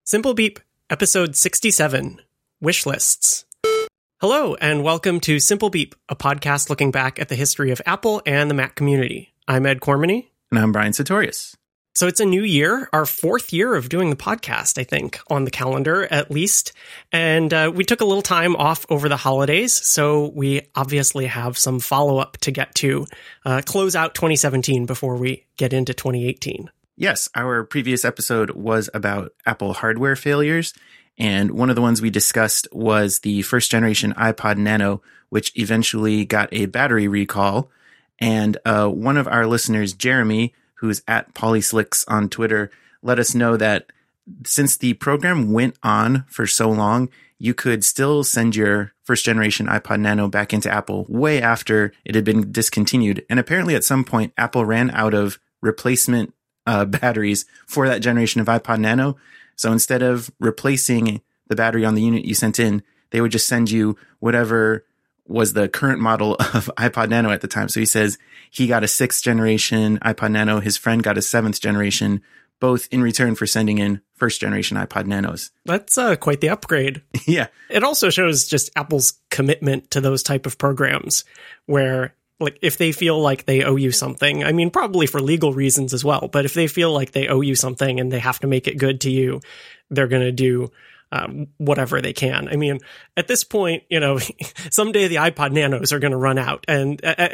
Simple Beep, episode 67, Wish Lists. Hello, and welcome to Simple Beep, a podcast looking back at the history of Apple and the Mac community. I'm Ed Cormany. And I'm Brian Sartorius. So it's a new year, our fourth year of doing the podcast, I think, on the calendar at least. And we took a little time off over the holidays, so we obviously have some follow-up to get to, close out 2017 before we get into 2018. Yes, our previous episode was about Apple hardware failures, and one of the ones we discussed was the first generation iPod Nano, which eventually got a battery recall. And one of our listeners, Jeremy, who's at Polyslicks on Twitter, let us know that since the program went on for so long, you could still send your first generation iPod Nano back into Apple way after it had been discontinued. And apparently at some point, Apple ran out of replacement batteries for that generation of iPod Nano. So instead of replacing the battery on the unit you sent in, they would just send you whatever was the current model of iPod Nano at the time. So he says he got a 6th generation iPod Nano. His friend got a 7th generation, both in return for sending in first generation iPod Nanos. That's quite the upgrade. Yeah. It also shows just Apple's commitment to those type of programs where, like, if they feel like they owe you something, I mean, probably for legal reasons as well, but if they feel like they owe you something and they have to make it good to you, they're going to do whatever they can. I mean, at this point, you know, someday the iPod Nanos are going to run out, and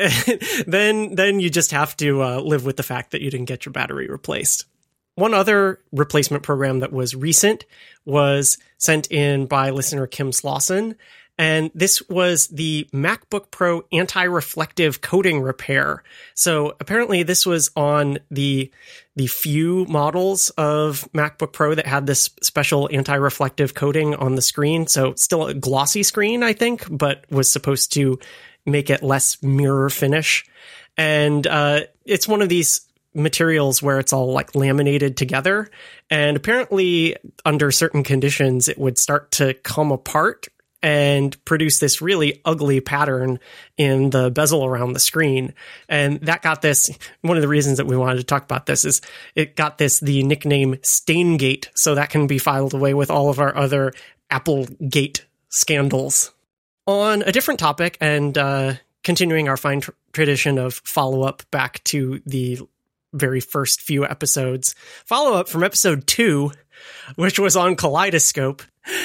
then you just have to live with the fact that you didn't get your battery replaced. One other replacement program that was recent was sent in by listener Kim Slauson, and this was the MacBook Pro anti-reflective coating repair. So apparently this was on the few models of MacBook Pro that had this special anti-reflective coating on the screen. So still a glossy screen, I think, but was supposed to make it less mirror finish. And it's one of these materials where it's all like laminated together. And apparently under certain conditions, it would start to come apart and produce this really ugly pattern in the bezel around the screen. And that got this, one of the reasons that we wanted to talk about this is it got this, the nickname Staingate, so that can be filed away with all of our other Applegate scandals. On a different topic, and continuing our fine tradition of follow-up back to the very first few episodes, follow-up from episode 2, which was on Kaleidoscope.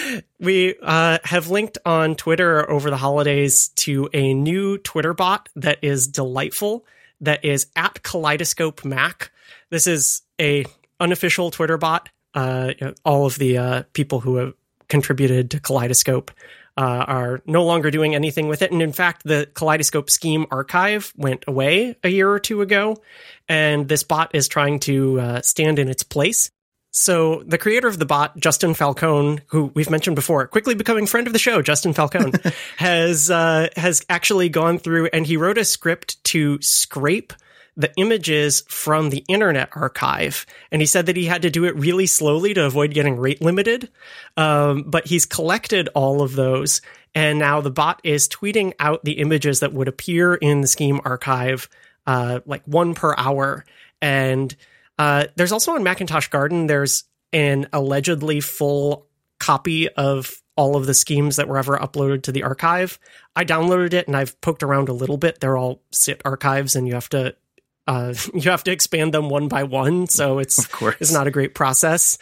We have linked on Twitter over the holidays to a new Twitter bot that is delightful, that is at Kaleidoscope Mac. This is a unofficial Twitter bot. All of the people who have contributed to Kaleidoscope are no longer doing anything with it. And in fact, the Kaleidoscope Scheme archive went away a year or two ago, and this bot is trying to stand in its place. So the creator of the bot, Justin Falcone, who we've mentioned before, quickly becoming friend of the show, Justin Falcone, has actually gone through and he wrote a script to scrape the images from the Internet Archive. And he said that he had to do it really slowly to avoid getting rate limited. But he's collected all of those. And now the bot is tweeting out the images that would appear in the Scheme archive, like 1 per hour. And there's also on Macintosh Garden, there's an allegedly full copy of all of the schemes that were ever uploaded to the archive. I downloaded it and I've poked around a little bit. They're all SIT archives and you have to expand them one by one. So it's not a great process.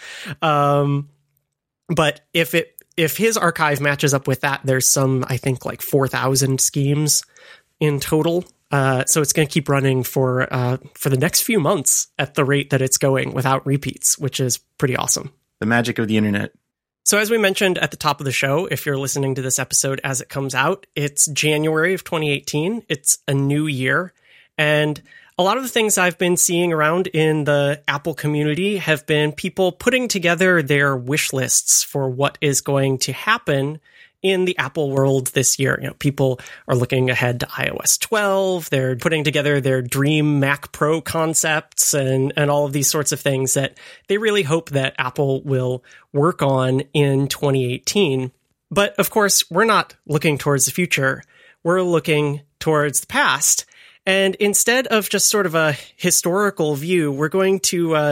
But if his archive matches up with that, there's some, I think, like 4,000 schemes in total. So it's going to keep running for the next few months at the rate that it's going without repeats, which is pretty awesome. The magic of the internet. So as we mentioned at the top of the show, if you're listening to this episode as it comes out, it's January of 2018. It's a new year. And a lot of the things I've been seeing around in the Apple community have been people putting together their wish lists for what is going to happen in the Apple world this year. You know, people are looking ahead to iOS 12. They're putting together their dream Mac Pro concepts and all of these sorts of things that they really hope that Apple will work on in 2018. But of course, we're not looking towards the future. We're looking towards the past. And instead of just sort of a historical view, we're going to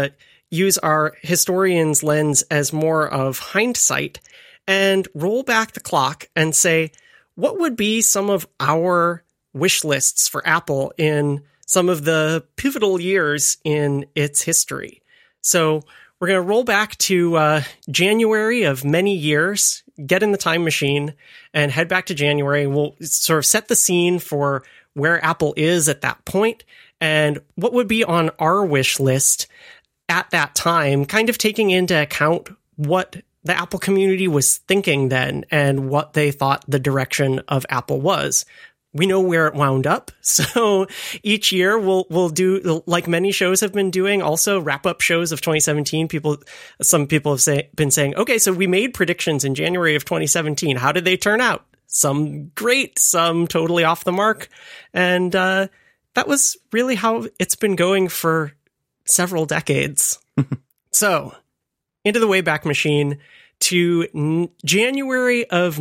use our historian's lens as more of hindsight and roll back the clock and say, what would be some of our wish lists for Apple in some of the pivotal years in its history? So we're going to roll back to January of many years, get in the time machine, and head back to January. We'll sort of set the scene for where Apple is at that point and what would be on our wish list at that time, kind of taking into account what the Apple community was thinking then and what they thought the direction of Apple was. We know where it wound up. So each year we'll do, like many shows have been doing, also wrap-up shows of 2017. Some people have been saying, okay, so we made predictions in January of 2017. How did they turn out? Some great, some totally off the mark. And that was really how it's been going for several decades. So into the Wayback Machine to January of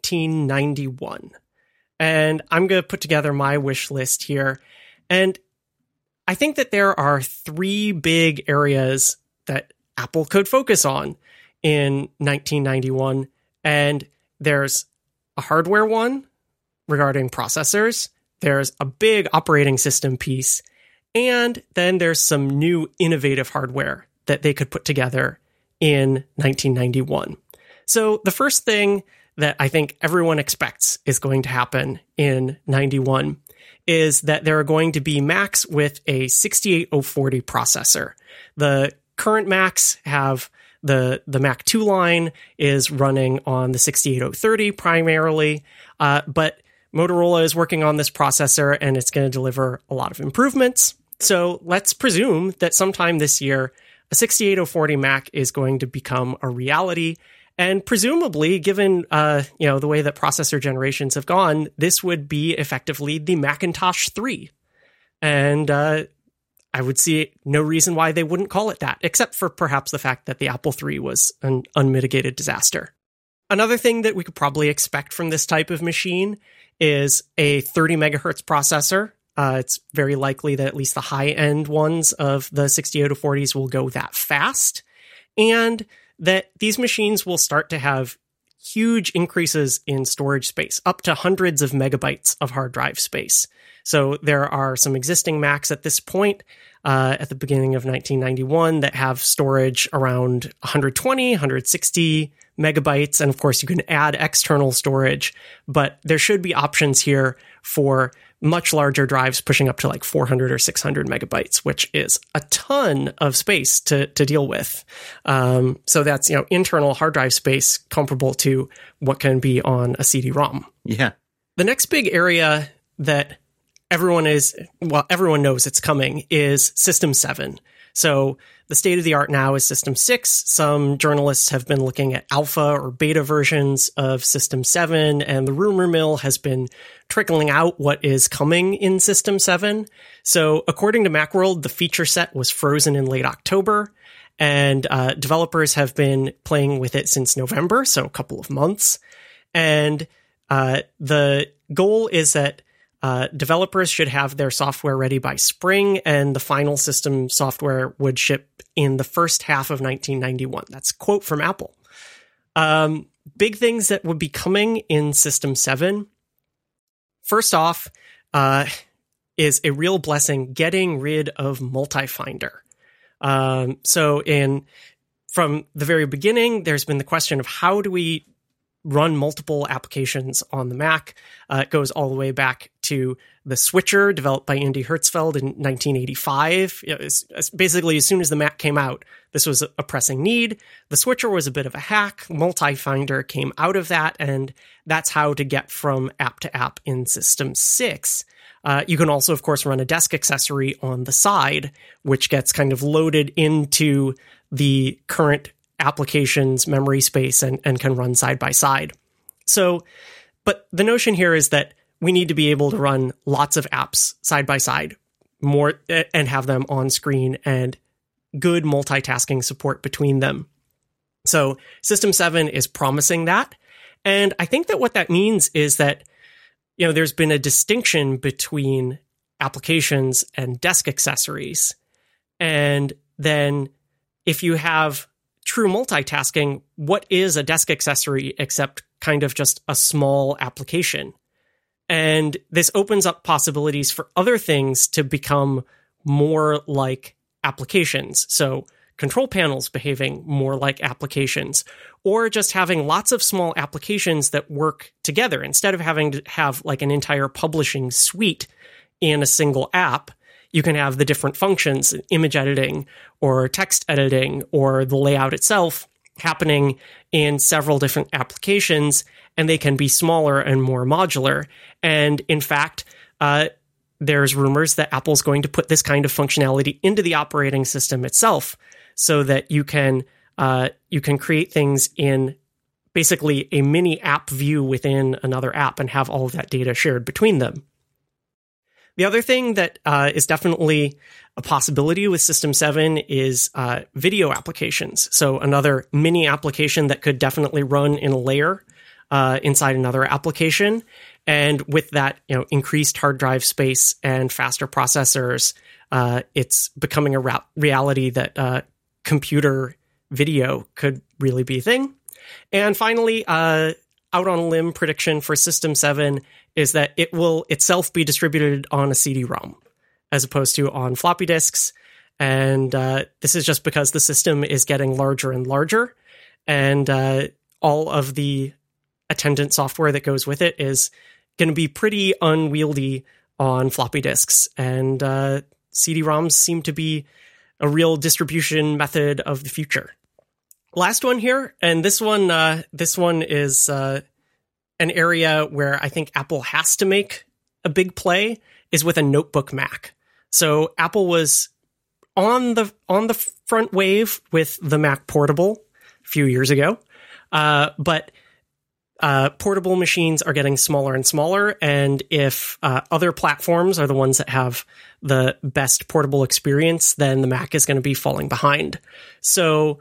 1991. And I'm going to put together my wish list here. And I think that there are three big areas that Apple could focus on in 1991. And there's a hardware one regarding processors. There's a big operating system piece. And then there's some new innovative hardware that they could put together in 1991. So the first thing that I think everyone expects is going to happen in 91 is that there are going to be Macs with a 68040 processor. The current Macs have the Mac 2 line is running on the 68030 primarily, but Motorola is working on this processor and it's going to deliver a lot of improvements. So let's presume that sometime this year, a 68040 Mac is going to become a reality. And presumably, given the way that processor generations have gone, this would be effectively the Macintosh 3. And I would see no reason why they wouldn't call it that, except for perhaps the fact that the Apple III was an unmitigated disaster. Another thing that we could probably expect from this type of machine is a 30 megahertz processor. It's very likely that at least the high-end ones of the 68040s will go that fast. And that these machines will start to have huge increases in storage space, up to hundreds of megabytes of hard drive space. So there are some existing Macs at this point, at the beginning of 1991, that have storage around 120, 160 megabytes. And of course, you can add external storage, but there should be options here for much larger drives pushing up to like 400 or 600 megabytes, which is a ton of space to deal with. So that's, internal hard drive space comparable to what can be on a CD-ROM. Yeah. The next big area that everyone knows it's coming is System 7. So the state of the art now is System 6. Some journalists have been looking at alpha or beta versions of System 7, and the rumor mill has been trickling out what is coming in System 7. So according to Macworld, the feature set was frozen in late October, and developers have been playing with it since November, so a couple of months. And the goal is that developers should have their software ready by spring, and the final system software would ship in the first half of 1991. That's a quote from Apple. Big things that would be coming in System 7. First off, is a real blessing getting rid of Multifinder. From the very beginning, there's been the question of how do we run multiple applications on the Mac. It goes all the way back to the switcher developed by Andy Hertzfeld in 1985. Basically, as soon as the Mac came out, this was a pressing need. The switcher was a bit of a hack. Multifinder came out of that, and that's how to get from app to app in System 6. You can also, of course, run a desk accessory on the side, which gets kind of loaded into the current application's memory space and can run side by side. So, but the notion here is that we need to be able to run lots of apps side by side more and have them on screen and good multitasking support between them. So System 7 is promising that. And I think that what that means is that, there's been a distinction between applications and desk accessories. And then if you have true multitasking, what is a desk accessory except kind of just a small application? And this opens up possibilities for other things to become more like applications. So control panels behaving more like applications, or just having lots of small applications that work together instead of having to have like an entire publishing suite in a single app. You can have the different functions, image editing or text editing or the layout itself happening in several different applications, and they can be smaller and more modular. And in fact, there's rumors that Apple's going to put this kind of functionality into the operating system itself so that you can create things in basically a mini app view within another app and have all of that data shared between them. The other thing that is definitely a possibility with System 7 is video applications. So another mini application that could definitely run in a layer inside another application. And with that, increased hard drive space and faster processors, it's becoming a reality that computer video could really be a thing. And finally, out on a limb prediction for System 7 is that it will itself be distributed on a CD-ROM as opposed to on floppy disks. And this is just because the system is getting larger and larger, and all of the attendant software that goes with it is going to be pretty unwieldy on floppy disks. And CD-ROMs seem to be a real distribution method of the future. Last one here, and this one is an area where I think Apple has to make a big play, is with a notebook Mac. So Apple was on the front wave with the Mac Portable a few years ago, but portable machines are getting smaller and smaller, and if other platforms are the ones that have the best portable experience, then the Mac is going to be falling behind. So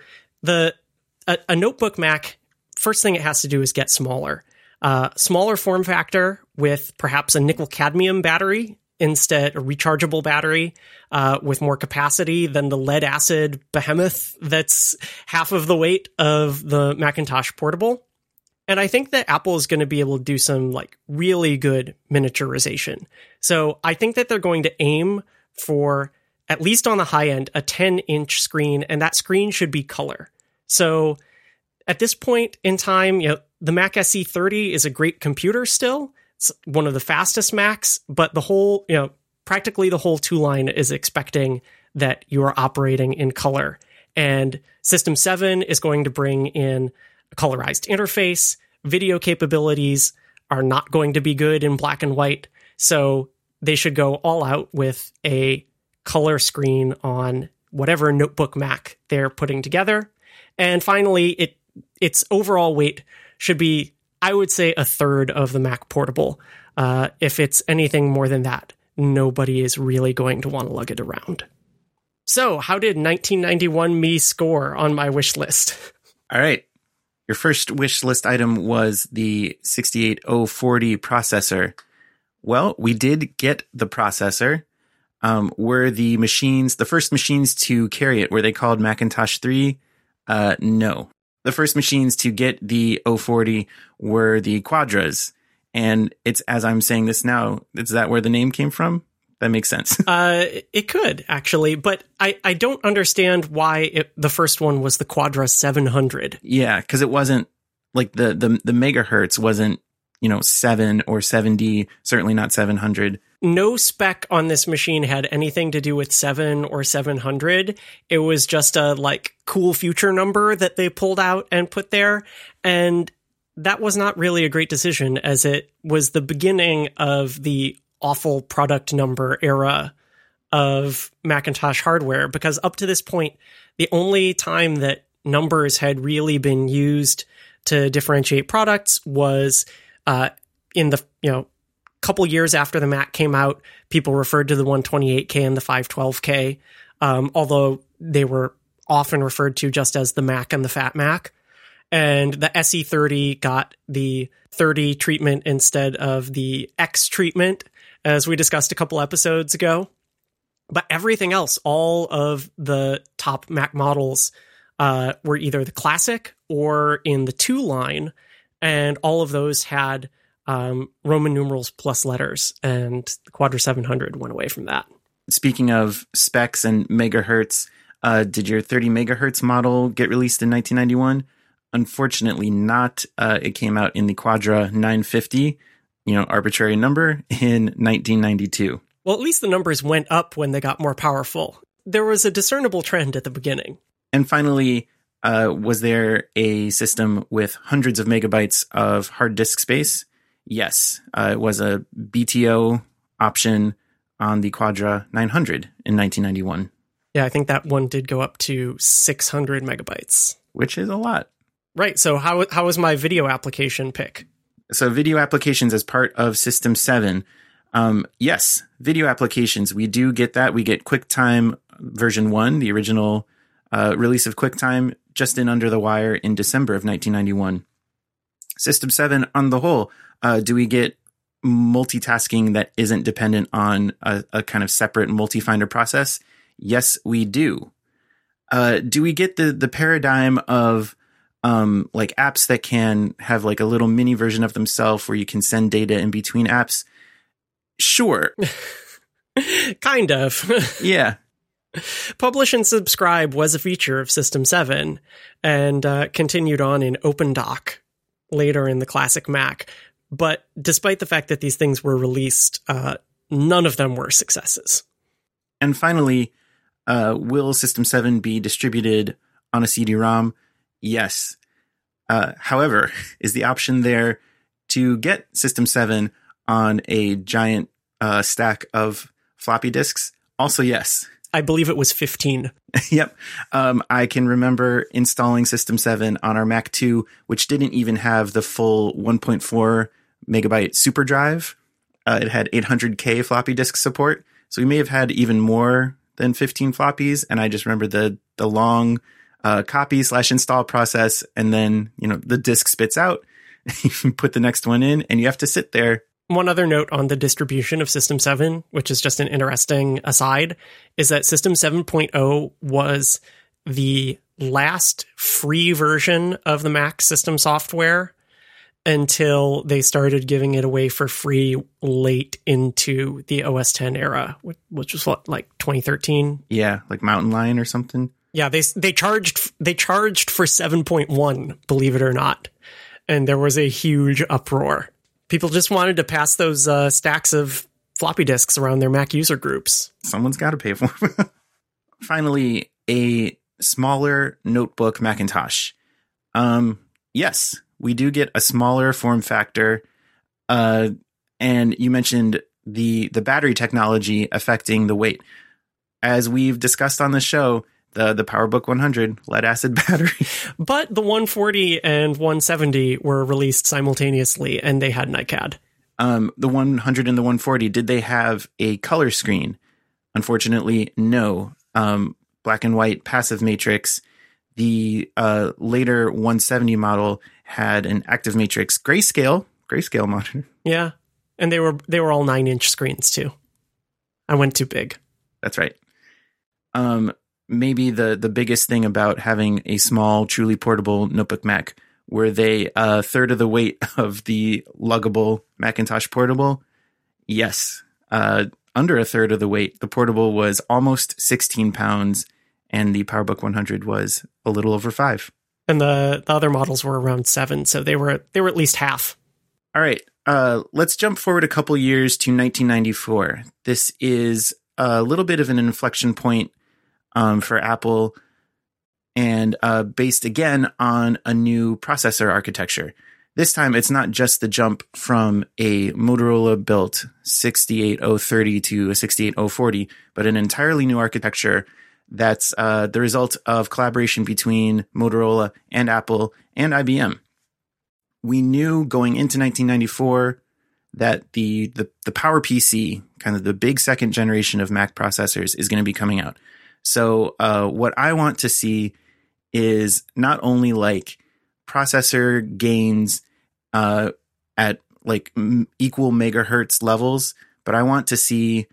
a notebook Mac, first thing it has to do is get smaller. Smaller form factor with perhaps a nickel cadmium battery instead, a rechargeable battery with more capacity than the lead acid behemoth that's half of the weight of the Macintosh Portable. And I think that Apple is going to be able to do some like really good miniaturization. So I think that they're going to aim for, at least on the high end, a 10-inch screen, and that screen should be color. So at this point in time, the Mac SE30 is a great computer still. It's one of the fastest Macs, but the whole, practically the whole two line is expecting that you are operating in color. And System 7 is going to bring in a colorized interface. Video capabilities are not going to be good in black and white. So they should go all out with a color screen on whatever notebook Mac they're putting together. And finally, its overall weight should be, I would say, a third of the Mac Portable. If it's anything more than that, nobody is really going to want to lug it around. So, how did 1991 me score on my wish list? All right. Your first wish list item was the 68040 processor. Well, we did get the processor. Were the first machines to carry it, were they called Macintosh 3? No. The first machines to get the 040 were the Quadras. And it's, as I'm saying this now, is that where the name came from? That makes sense. It could, actually, but I don't understand why the first one was the Quadra 700. Yeah, because it wasn't, like, the megahertz wasn't, 7 or 70, certainly not 700. No spec on this machine had anything to do with 7 or 700. It was just a, cool future number that they pulled out and put there, and that was not really a great decision, as it was the beginning of the awful product number era of Macintosh hardware, because up to this point, the only time that numbers had really been used to differentiate products was in the couple years after the Mac came out. People referred to the 128K and the 512K, although they were often referred to just as the Mac and the Fat Mac. And the SE30 got the 30 treatment instead of the X treatment, as we discussed a couple episodes ago. But everything else, all of the top Mac models were either the classic or in the 2 line, and all of those had Roman numerals plus letters, and the Quadra 700 went away from that. Speaking of specs and megahertz, did your 30 megahertz model get released in 1991? Unfortunately not. It came out in the Quadra 950, arbitrary number, in 1992. Well, at least the numbers went up when they got more powerful. There was a discernible trend at the beginning. And finally, was there a system with hundreds of megabytes of hard disk space? Yes. It was a BTO option on the Quadra 900 in 1991. Yeah, I think that one did go up to 600 megabytes. Which is a lot. Right. So how was my video application pick? So video applications as part of System 7. Yes, video applications. We do get that. We get QuickTime version 1, the original release of QuickTime, just in under the wire in December of 1991. System 7 on the whole. Do we get multitasking that isn't dependent on a kind of separate multi-finder process? Yes, we do. Do we get the paradigm of like apps that can have like a little mini version of themselves where you can send data in between apps? Sure. Kind of. Yeah. Publish and subscribe was a feature of System 7 and continued on in OpenDoc later in the classic Mac. But despite the fact that these things were released, none of them were successes. And finally, will System 7 be distributed on a CD-ROM? Yes. However, is the option there to get System 7 on a giant stack of floppy disks? Also, yes. I believe it was 15. Yep. I can remember installing System 7 on our Mac 2, which didn't even have the full 1.4 megabyte super drive. It had 800K floppy disk support. So we may have had even more than 15 floppies. And I just remember the long copy/install process. And then, the disk spits out. You put the next one in and you have to sit there. One other note on the distribution of System 7, which is just an interesting aside, is that System 7.0 was the last free version of the Mac system software until they started giving it away for free late into the OS X era, which was like 2013? Yeah, like Mountain Lion or something. Yeah, they charged for 7.1, believe it or not. And there was a huge uproar. People just wanted to pass those stacks of floppy disks around their Mac user groups. Someone's got to pay for them. Finally, a smaller notebook Macintosh. Yes, we do get a smaller form factor. And you mentioned the battery technology affecting the weight. As we've discussed on the show, the PowerBook 100 lead acid battery. But the 140 and 170 were released simultaneously, and they had NiCad. The 100 and the 140, did they have a color screen? Unfortunately, no. Black and white passive matrix. The later 170 model had an active matrix grayscale monitor. Yeah, and they were all 9-inch screens too. I went too big. That's right. Maybe the biggest thing about having a small, truly portable notebook Mac, were they a third of the weight of the luggable Macintosh Portable? Yes. Under a third of the weight. The Portable was almost 16 pounds, and the PowerBook 100 was a little over 5. And the other models were around 7, so they were at least half. All right. Let's jump forward a couple years to 1994. This is a little bit of an inflection point for Apple, and based again on a new processor architecture. This time, it's not just the jump from a Motorola-built 68030 to a 68040, but an entirely new architecture that's the result of collaboration between Motorola and Apple and IBM. We knew going into 1994 that the PowerPC, kind of the big second generation of Mac processors, is going to be coming out. So what I want to see is not only like processor gains at like equal megahertz levels, but I want to see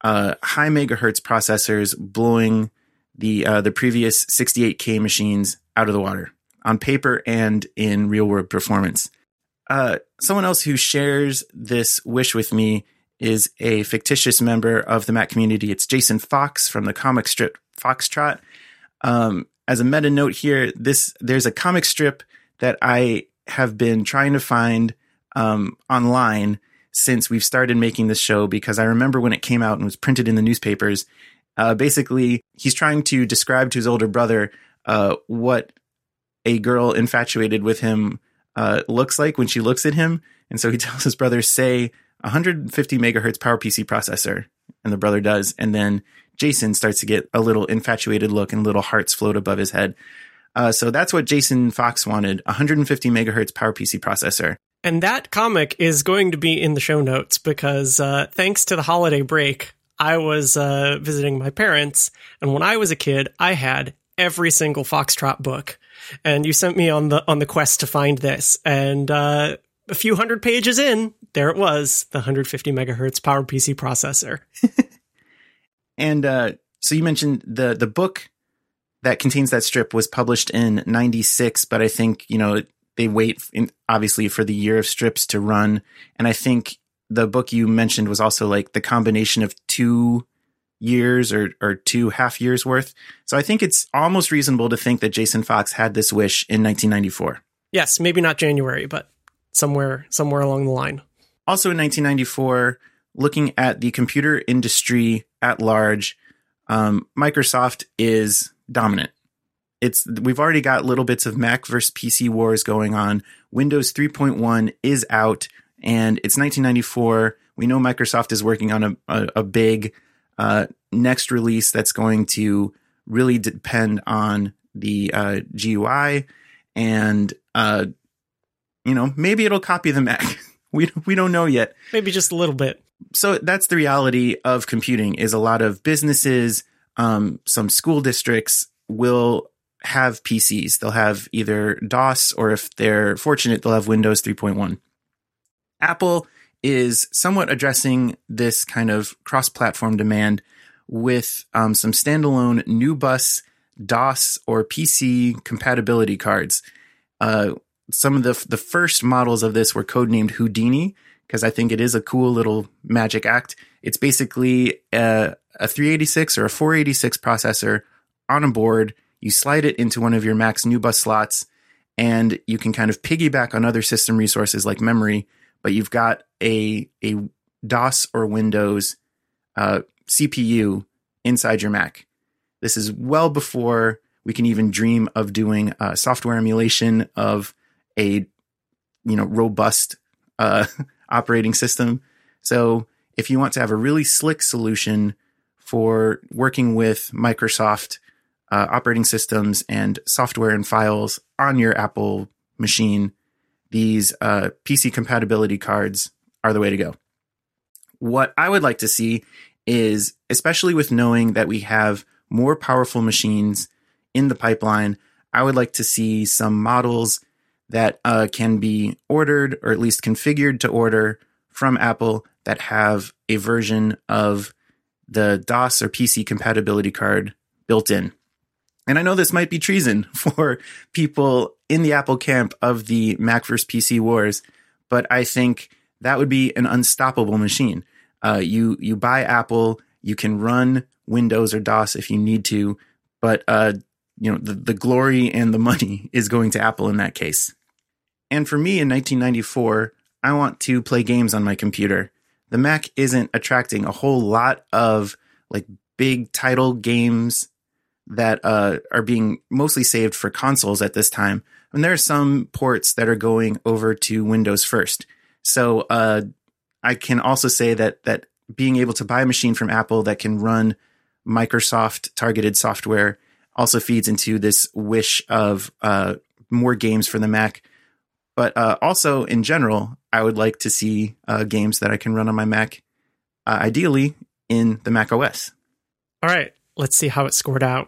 high megahertz processors blowing the previous 68K machines out of the water on paper and in real world performance. Someone else who shares this wish with me is a fictitious member of the Mac community. It's Jason Fox from the comic strip Foxtrot. As a meta note here, there's a comic strip that I have been trying to find online since we've started making this show, because I remember when it came out and was printed in the newspapers. Basically, he's trying to describe to his older brother what a girl infatuated with him looks like when she looks at him. And so he tells his brother, say 150 megahertz PowerPC processor. And the brother does. And then Jason starts to get a little infatuated look and little hearts float above his head. So that's what Jason Fox wanted, 150 megahertz PowerPC processor. And that comic is going to be in the show notes because thanks to the holiday break, I was visiting my parents. And when I was a kid, I had every single Foxtrot book. And you sent me on the quest to find this. And a few hundred pages in, there it was, the 150 megahertz PowerPC processor. And so you mentioned the book that contains that strip was published in 96, but I think, they wait obviously for the year of strips to run. And I think the book you mentioned was also like the combination of 2 years or 2 half years worth. So I think it's almost reasonable to think that Jason Fox had this wish in 1994. Yes, maybe not January, but somewhere along the line. Also in 1994, looking at the computer industry at large, Microsoft is dominant. We've already got little bits of Mac versus PC wars going on. Windows 3.1 is out, and it's 1994. We know Microsoft is working on a big next release that's going to really depend on the GUI, and maybe it'll copy the Mac. We don't know yet. Maybe just a little bit. So that's the reality of computing, is a lot of businesses, some school districts will have PCs. They'll have either DOS, or if they're fortunate, they'll have Windows 3.1. Apple is somewhat addressing this kind of cross-platform demand with some standalone new bus DOS or PC compatibility cards. Some of the first models of this were codenamed Houdini, because I think it is a cool little magic act. It's basically a 386 or a 486 processor on a board. You slide it into one of your Mac's new bus slots, and you can kind of piggyback on other system resources like memory, but you've got a DOS or Windows CPU inside your Mac. This is well before we can even dream of doing software emulation of a robust operating system. So if you want to have a really slick solution for working with Microsoft operating systems and software and files on your Apple machine, these PC compatibility cards are the way to go. What I would like to see is, especially with knowing that we have more powerful machines in the pipeline, I would like to see some models that can be ordered, or at least configured to order from Apple, that have a version of the DOS or PC compatibility card built in. And I know this might be treason for people in the Apple camp of the Mac versus PC wars, but I think that would be an unstoppable machine. You buy Apple, you can run Windows or DOS if you need to, but the glory and the money is going to Apple in that case. And for me in 1994, I want to play games on my computer. The Mac isn't attracting a whole lot of like big title games that are being mostly saved for consoles at this time. And there are some ports that are going over to Windows first. So I can also say that being able to buy a machine from Apple that can run Microsoft targeted software also feeds into this wish of more games for the Mac. But also in general, I would like to see games that I can run on my Mac, ideally in the Mac OS. All right, let's see how it scored out.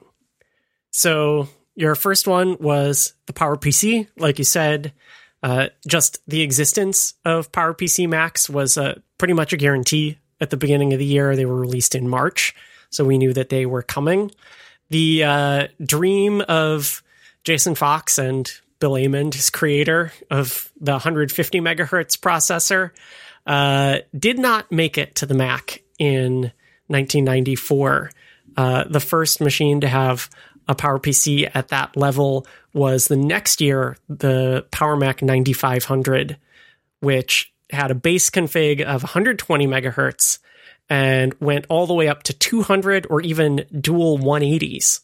So your first one was the PowerPC. Like you said, just the existence of PowerPC Macs was pretty much a guarantee at the beginning of the year. They were released in March, so we knew that they were coming. The dream of Jason Fox and Bill Amond, his creator of the 150 megahertz processor, did not make it to the Mac in 1994. The first machine to have a PowerPC at that level was the next year, the PowerMac 9500, which had a base config of 120 megahertz and went all the way up to 200 or even dual 180s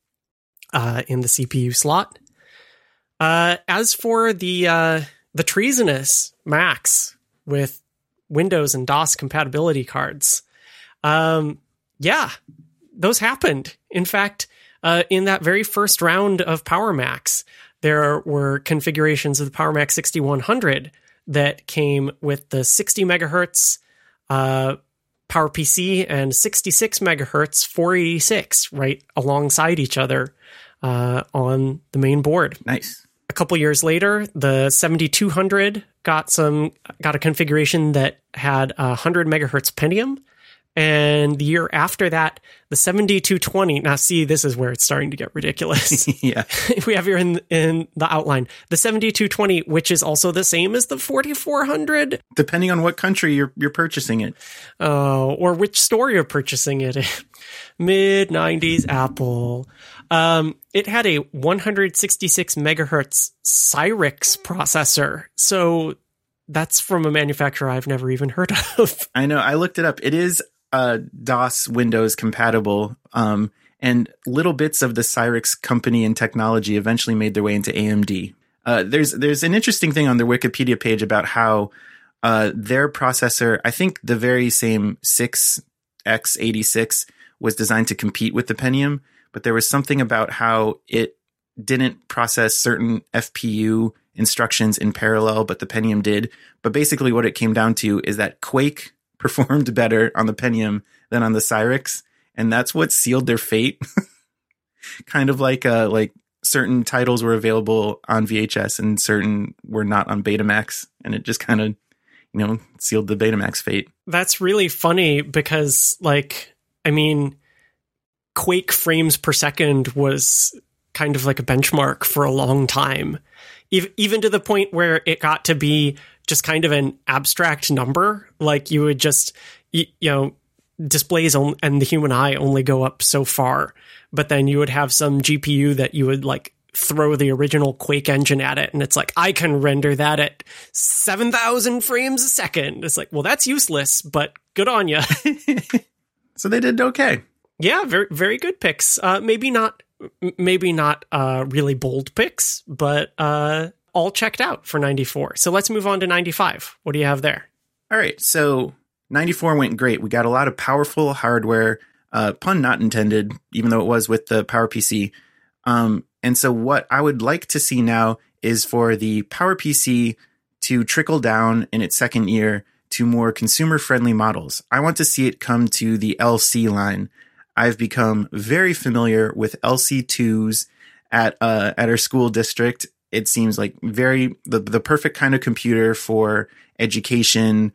in the CPU slot. As for the treasonous Macs with Windows and DOS compatibility cards, yeah, those happened. In fact, in that very first round of PowerMacs, there were configurations of the PowerMac 6100 that came with the 60 megahertz PowerPC and 66 megahertz 486 right alongside each other on the main board. Nice. A couple years later, the 7200 got a configuration that had a 100 megahertz Pentium. And the year after that, the 7220. Now, see, this is where it's starting to get ridiculous. Yeah. We have here in the outline the 7220, which is also the same as the 4400. Depending on what country you're purchasing it. Or which store you're purchasing it in. Mid-90s Apple. It had a 166 megahertz Cyrix processor. So that's from a manufacturer I've never even heard of. I know. I looked it up. It is DOS Windows compatible. And little bits of the Cyrix company and technology eventually made their way into AMD. There's an interesting thing on their Wikipedia page about how their processor, I think the very same 6x86 was designed to compete with the Pentium, but there was something about how it didn't process certain FPU instructions in parallel, but the Pentium did. But basically what it came down to is that Quake performed better on the Pentium than on the Cyrix, and that's what sealed their fate. Kind of like certain titles were available on VHS and certain were not on Betamax, and it just kind of, sealed the Betamax fate. That's really funny because, Quake frames per second was kind of like a benchmark for a long time, even to the point where it got to be just kind of an abstract number. Like you would just, displays and the human eye only go up so far, but then you would have some GPU that you would throw the original Quake engine at it, and it's like, I can render that at 7,000 frames a second. It's like, well, that's useless, but good on you. So they did okay. Yeah, very, very good picks. Maybe not really bold picks, but all checked out for 94. So let's move on to 95. What do you have there? All right, so 94 went great. We got a lot of powerful hardware, pun not intended, even though it was with the PowerPC. And so what I would like to see now is for the PowerPC to trickle down in its second year to more consumer-friendly models. I want to see it come to the LC line. I've become very familiar with LC2s at our school district. It seems like the perfect kind of computer for education,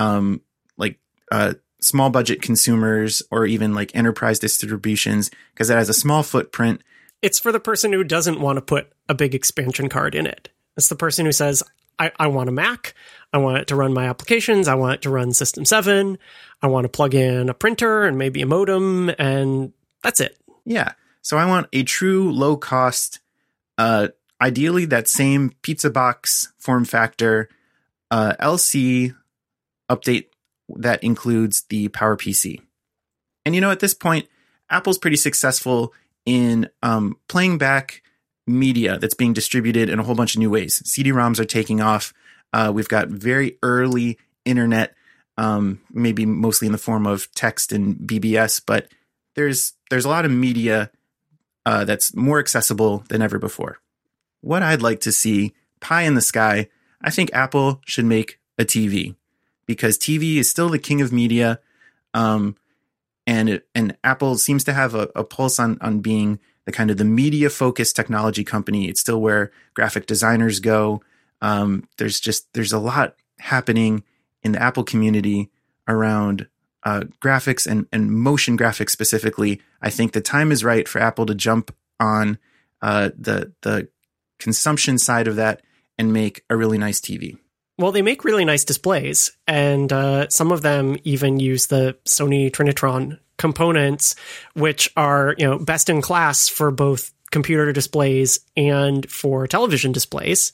small budget consumers, or even enterprise distributions, because it has a small footprint. It's for the person who doesn't want to put a big expansion card in it. It's the person who says, I want a Mac. I want it to run my applications. I want it to run System 7. I want to plug in a printer and maybe a modem, and that's it. Yeah. So I want a true low cost, ideally that same pizza box form factor, LC update that includes the PowerPC. And at this point, Apple's pretty successful in playing back media that's being distributed in a whole bunch of new ways. CD-ROMs are taking off. We've got very early internet, maybe mostly in the form of text and BBS, but there's a lot of media that's more accessible than ever before. What I'd like to see, pie in the sky, I think Apple should make a TV, because TV is still the king of media. And Apple seems to have a pulse on being the kind of the media focused technology company. It's still where graphic designers go. There's a lot happening in the Apple community around graphics and motion graphics specifically, I think the time is right for Apple to jump on the consumption side of that and make a really nice TV. Well, they make really nice displays, and some of them even use the Sony Trinitron components, which are, best in class for both computer displays and for television displays.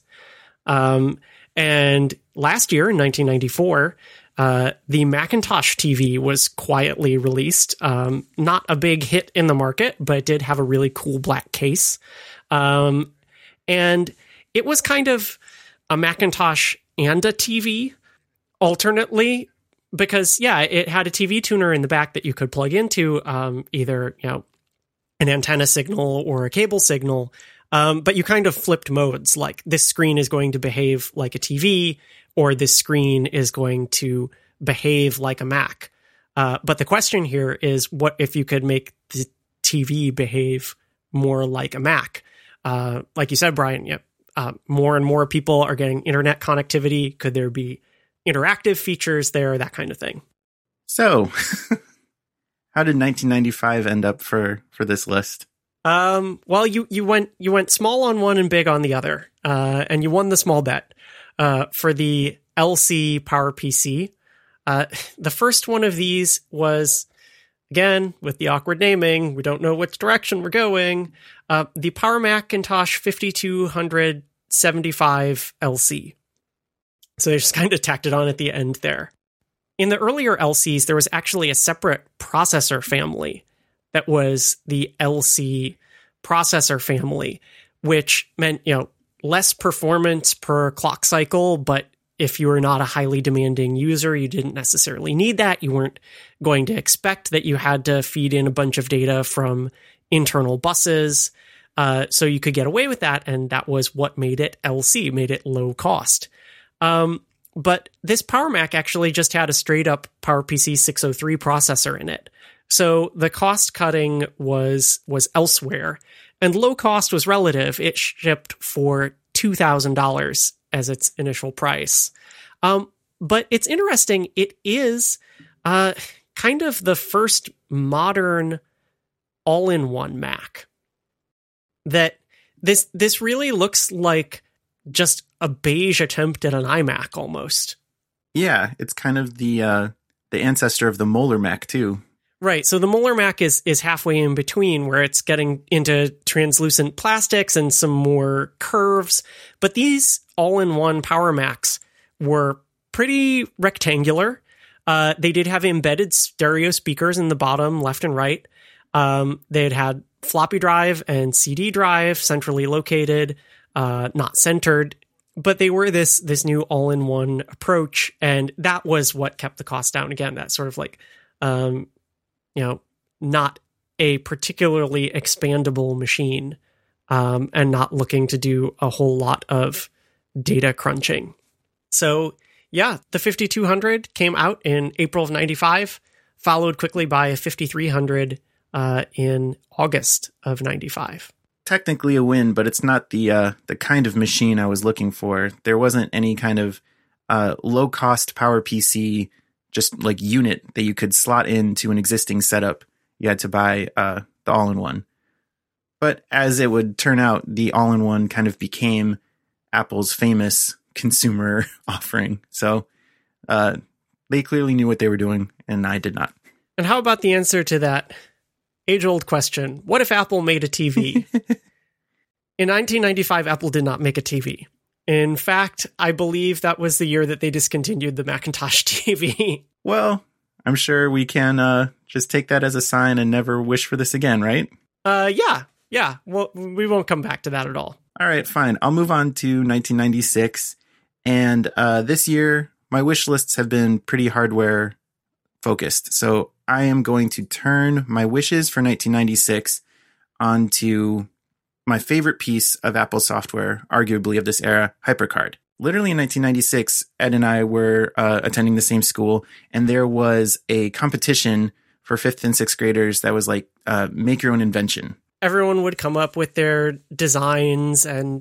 And last year, in 1994, the Macintosh TV was quietly released. Not a big hit in the market, but it did have a really cool black case. And it was kind of a Macintosh and a TV alternately, because, it had a TV tuner in the back that you could plug into either, an antenna signal or a cable signal. But you kind of flipped modes, like this screen is going to behave like a TV, or this screen is going to behave like a Mac. But the question here is, what if you could make the TV behave more like a Mac? Like you said, Brian, more and more people are getting internet connectivity. Could there be interactive features there, that kind of thing? So, how did 1995 end up for this list? Well, you went small on one and big on the other, and you won the small bet for the LC PowerPC. The first one of these was, again, with the awkward naming, we don't know which direction we're going, the Power Macintosh 5275 LC. So they just kind of tacked it on at the end there. In the earlier LCs, there was actually a separate processor family that was the LC processor family, which meant, less performance per clock cycle, but if you were not a highly demanding user, you didn't necessarily need that. You weren't going to expect that you had to feed in a bunch of data from internal buses. So you could get away with that, and that was what made it LC, made it low cost. But this Power Mac actually just had a straight up PowerPC 603 processor in it. So the cost cutting was elsewhere, and low cost was relative. It shipped for $2,000 as its initial price. But it's interesting. It is kind of the first modern all-in-one Mac. That this really looks like just a beige attempt at an iMac almost. Yeah, it's kind of the ancestor of the Molar Mac too. Right. So the Molar Mac is halfway in between, where it's getting into translucent plastics and some more curves. But these all-in-one Power Macs were pretty rectangular. They did have embedded stereo speakers in the bottom, left and right. They had floppy drive and CD drive centrally located, not centered. But they were this new all-in-one approach, and that was what kept the cost down. Again, that sort of like, not a particularly expandable machine, and not looking to do a whole lot of data crunching. So, yeah, the 5200 came out in April of 95, followed quickly by a 5300 in August of 95. Technically a win, but it's not the kind of machine I was looking for. There wasn't any kind of low cost PowerPC just like unit that you could slot into an existing setup. You had to buy the all-in-one. But as it would turn out, the all-in-one kind of became Apple's famous consumer offering. So they clearly knew what they were doing, and I did not. And how about the answer to that age-old question? What if Apple made a TV? In 1995, Apple did not make a TV. In fact, I believe that was the year that they discontinued the Macintosh TV. Well, I'm sure we can just take that as a sign and never wish for this again, right? Yeah. Well, we won't come back to that at all. All right, fine. I'll move on to 1996. And this year, my wish lists have been pretty hardware focused. So I am going to turn my wishes for 1996 onto my favorite piece of Apple software, arguably of this era, HyperCard. Literally in 1996, Ed and I were attending the same school, and there was a competition for 5th and 6th graders that was like make your own invention. Everyone would come up with their designs and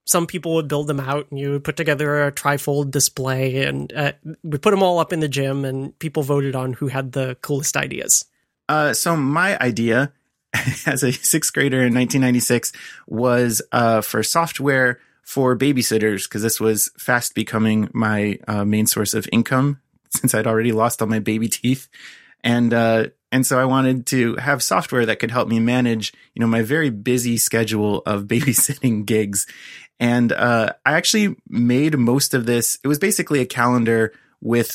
some people would build them out, and you would put together a trifold display, and we put them all up in the gym, and people voted on who had the coolest ideas. So my idea as a sixth grader in 1996 was for software for babysitters, because this was fast becoming my main source of income since I'd already lost all my baby teeth. And so I wanted to have software that could help me manage, my very busy schedule of babysitting gigs. And I actually made most of this. It was basically a calendar with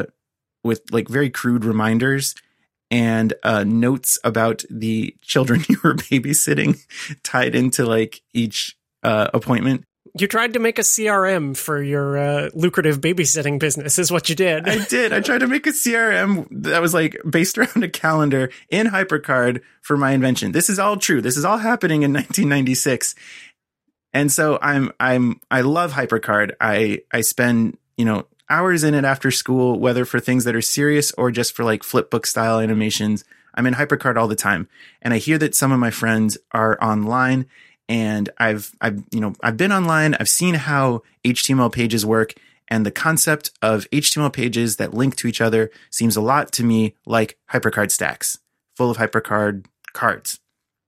like very crude reminders and notes about the children you were babysitting tied into like each appointment. You tried to make a CRM for your lucrative babysitting business, is what you did. I did. I tried to make a CRM that was like based around a calendar in HyperCard for my invention. This is all true. This is all happening in 1996. And so I love HyperCard. I spend, hours in it after school, whether for things that are serious or just for like flipbook style animations. I'm in HyperCard all the time. And I hear that some of my friends are online. And I've been online. I've seen how HTML pages work, and the concept of HTML pages that link to each other seems a lot to me like HyperCard stacks full of HyperCard cards.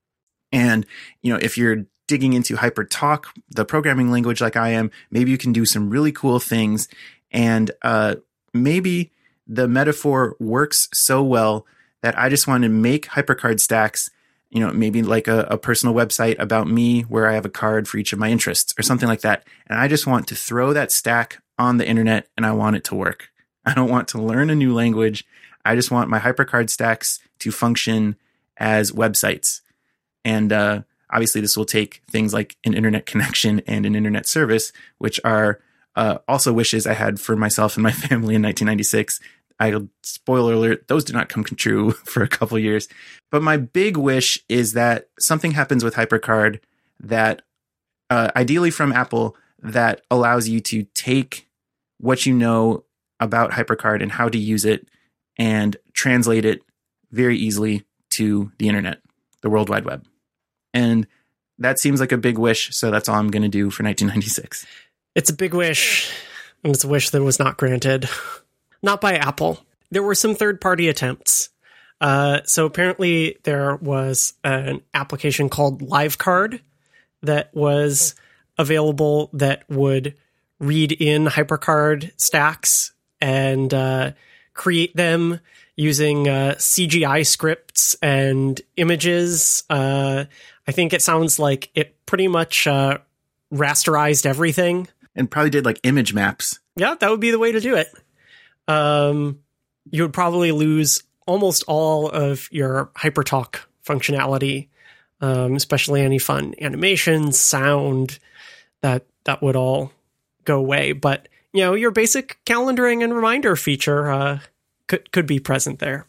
And, if you're digging into HyperTalk, the programming language like I am, maybe you can do some really cool things. And maybe the metaphor works so well that I just want to make HyperCard stacks, maybe like a personal website about me where I have a card for each of my interests or something like that. And I just want to throw that stack on the internet, and I want it to work. I don't want to learn a new language. I just want my HyperCard stacks to function as websites. And obviously this will take things like an internet connection and an internet service, which are also wishes I had for myself and my family in 1996. Spoiler alert, those did not come true for a couple years. But my big wish is that something happens with HyperCard that ideally from Apple that allows you to take what you know about HyperCard and how to use it and translate it very easily to the internet, the World Wide Web. And that seems like a big wish, so that's all I'm going to do for 1996. It's a big wish, and it's a wish that was not granted. Not by Apple. There were some third-party attempts. So apparently there was an application called LiveCard that was available that would read in HyperCard stacks and create them using CGI scripts and images. I think it sounds like it pretty much rasterized everything. And probably did like image maps. Yeah, that would be the way to do it. You would probably lose almost all of your HyperTalk functionality, especially any fun animations, sound, that would all go away. But, your basic calendaring and reminder feature could be present there.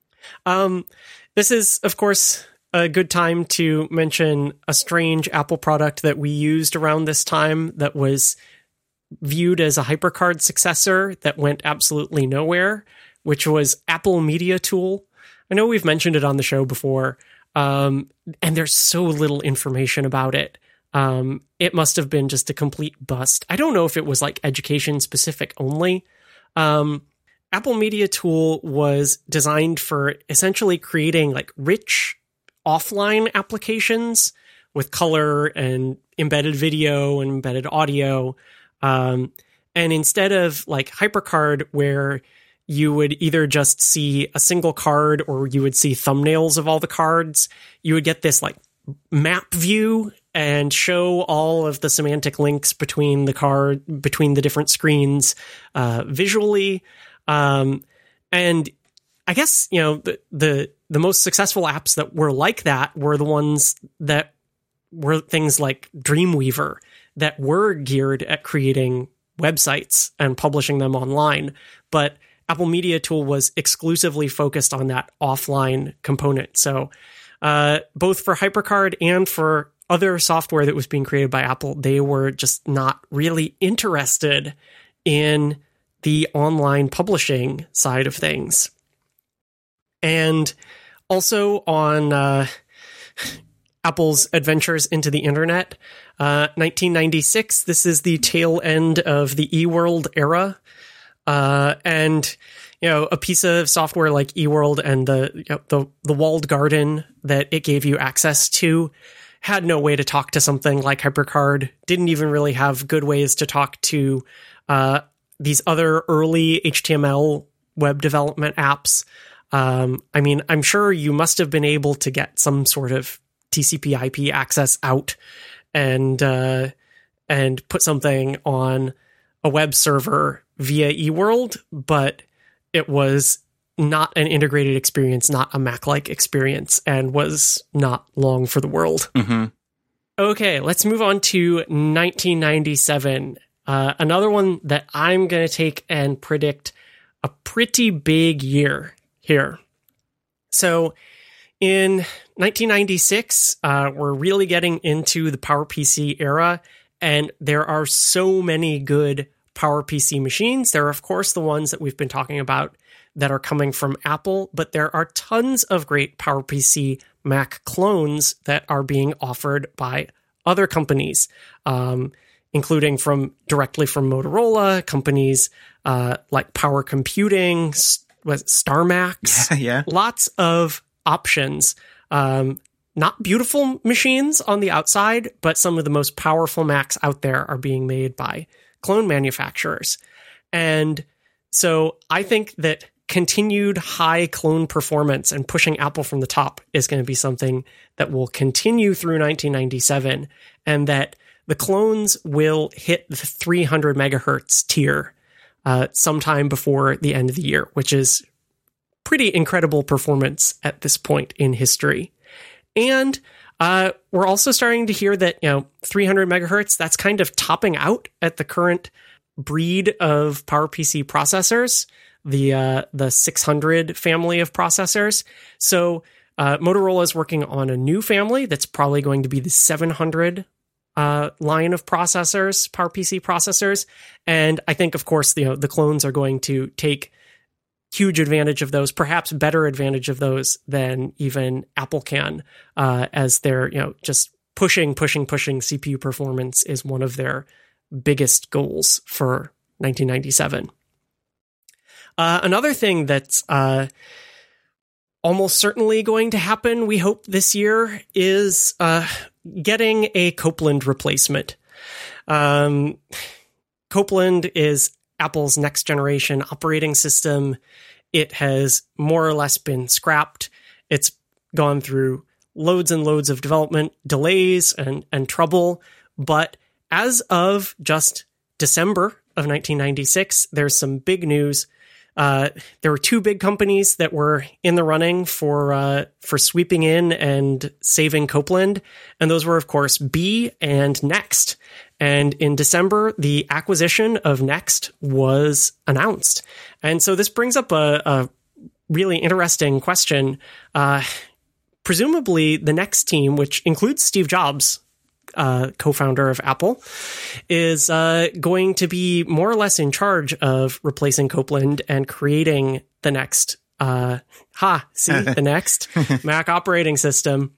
This is, of course, a good time to mention a strange Apple product that we used around this time that was viewed as a HyperCard successor that went absolutely nowhere, which was Apple Media Tool. I know we've mentioned it on the show before, and there's so little information about it. It must have been just a complete bust. I don't know if it was like education specific only. Apple Media Tool was designed for essentially creating like rich offline applications with color and embedded video and embedded audio. And instead of like HyperCard, where you would either just see a single card or you would see thumbnails of all the cards, you would get this like map view and show all of the semantic links between the different screens visually. And I guess, the most successful apps that were like that were the ones that were things like Dreamweaver, that were geared at creating websites and publishing them online. But Apple Media Tool was exclusively focused on that offline component. So both for HyperCard and for other software that was being created by Apple, they were just not really interested in the online publishing side of things. And also on Apple's adventures into the internet, 1996, this is the tail end of the eWorld era. And, a piece of software like eWorld and the walled garden that it gave you access to had no way to talk to something like HyperCard, didn't even really have good ways to talk to these other early HTML web development apps. I'm sure you must have been able to get some sort of TCP/IP access out and put something on a web server via eWorld, but it was not an integrated experience, not a Mac-like experience, and was not long for the world. Mm-hmm. Okay, let's move on to 1997. Another one that I'm going to take and predict a pretty big year here. So in 1996, we're really getting into the PowerPC era, and there are so many good PowerPC machines. There are, of course, the ones that we've been talking about that are coming from Apple, but there are tons of great PowerPC Mac clones that are being offered by other companies, including directly from Motorola, companies like Power Computing, StarMax. Yeah. Lots of options. Not beautiful machines on the outside, but some of the most powerful Macs out there are being made by clone manufacturers. And so I think that continued high clone performance and pushing Apple from the top is going to be something that will continue through 1997, and that the clones will hit the 300 megahertz tier sometime before the end of the year, which is pretty incredible performance at this point in history. And we're also starting to hear that 300 megahertz, that's kind of topping out at the current breed of PowerPC processors, the 600 family of processors. So Motorola is working on a new family that's probably going to be the 700 line of processors, PowerPC processors. And I think, of course, the clones are going to take huge advantage of those, perhaps better advantage of those than even Apple can, as they're, just pushing CPU performance is one of their biggest goals for 1997. Another thing that's almost certainly going to happen, we hope this year, is getting a Copeland replacement. Copeland is Apple's next generation operating system. It has more or less been scrapped. It's gone through loads and loads of development delays and trouble. But as of just December of 1996, there's some big news. There were two big companies that were in the running for sweeping in and saving Copeland, and those were, of course, B and Next. And in December, the acquisition of Next was announced. And so this brings up a really interesting question. Presumably, the Next team, which includes Steve Jobs, co-founder of Apple, is going to be more or less in charge of replacing Copeland and creating the next, the next Mac operating system.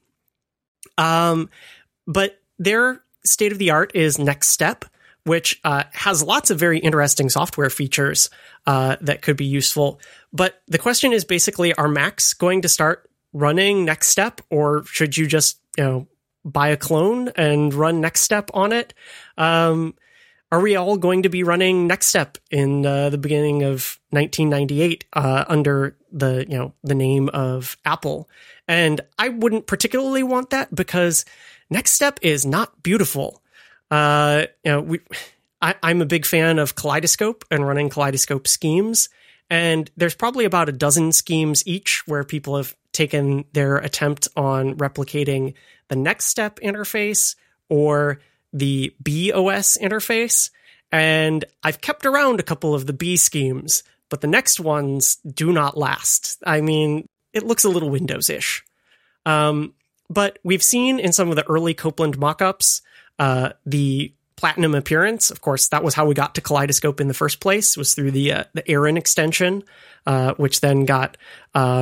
But their state-of-the-art is Next Step, which has lots of very interesting software features that could be useful. But the question is basically, are Macs going to start running Next Step, or should you just, buy a clone and run Next Step on it? Are we all going to be running Next Step in the beginning of 1998 under the name of Apple? And I wouldn't particularly want that, because Next Step is not beautiful. I'm a big fan of Kaleidoscope and running Kaleidoscope schemes, and there's probably about a dozen schemes each where people have taken their attempt on replicating the Next Step interface or the BOS interface. And I've kept around a couple of the B schemes, but the next ones do not last. I mean, it looks a little Windows-ish. But we've seen in some of the early Copeland mockups the platinum appearance. Of course, that was how we got to Kaleidoscope in the first place, was through the Aaron extension, which then got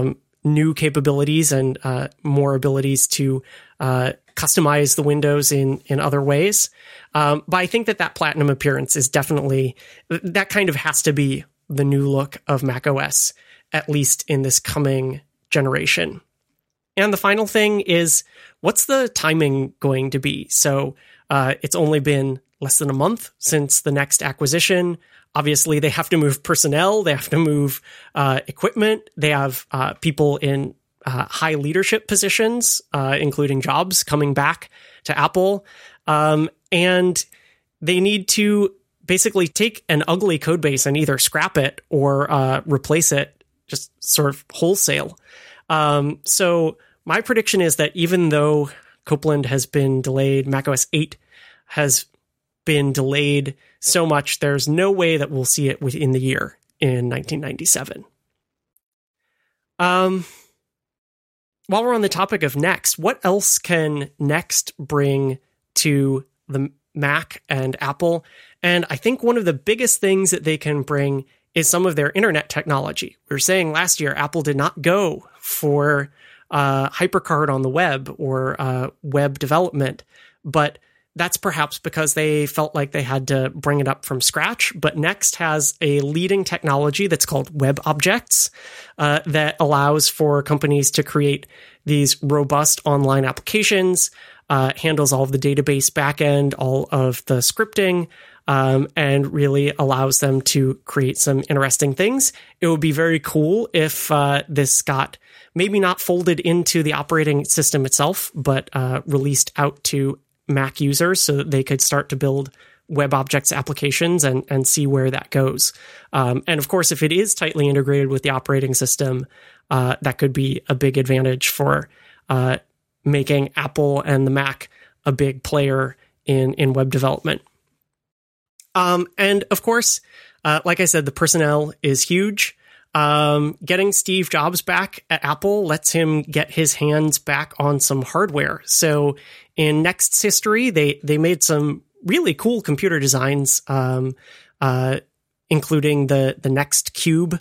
new capabilities and more abilities to customize the windows in other ways. But I think that Platinum appearance is definitely, that kind of has to be the new look of macOS, at least in this coming generation. And the final thing is, what's the timing going to be? So it's only been less than a month since the Next acquisition. Obviously, they have to move personnel. They have to move equipment. They have people in high leadership positions, including Jobs, coming back to Apple. And they need to basically take an ugly code base and either scrap it or replace it just sort of wholesale. So my prediction is that even though Copeland has been delayed, macOS 8 has been delayed so much, there's no way that we'll see it within the year in 1997. While we're on the topic of Next, what else can Next bring to the Mac and Apple? And I think one of the biggest things that they can bring is some of their internet technology. We were saying last year, Apple did not go for HyperCard on the web or web development, but that's perhaps because they felt like they had to bring it up from scratch. But Next has a leading technology that's called Web Objects that allows for companies to create these robust online applications, handles all of the database backend, all of the scripting, and really allows them to create some interesting things. It would be very cool if this got maybe not folded into the operating system itself, but released out to Mac users so that they could start to build Web Objects applications and see where that goes. And of course, if it is tightly integrated with the operating system, that could be a big advantage for making Apple and the Mac a big player in web development. And of course, like I said, the personnel is huge. Getting Steve Jobs back at Apple lets him get his hands back on some hardware. So in Next's history, they made some really cool computer designs, including the Next Cube.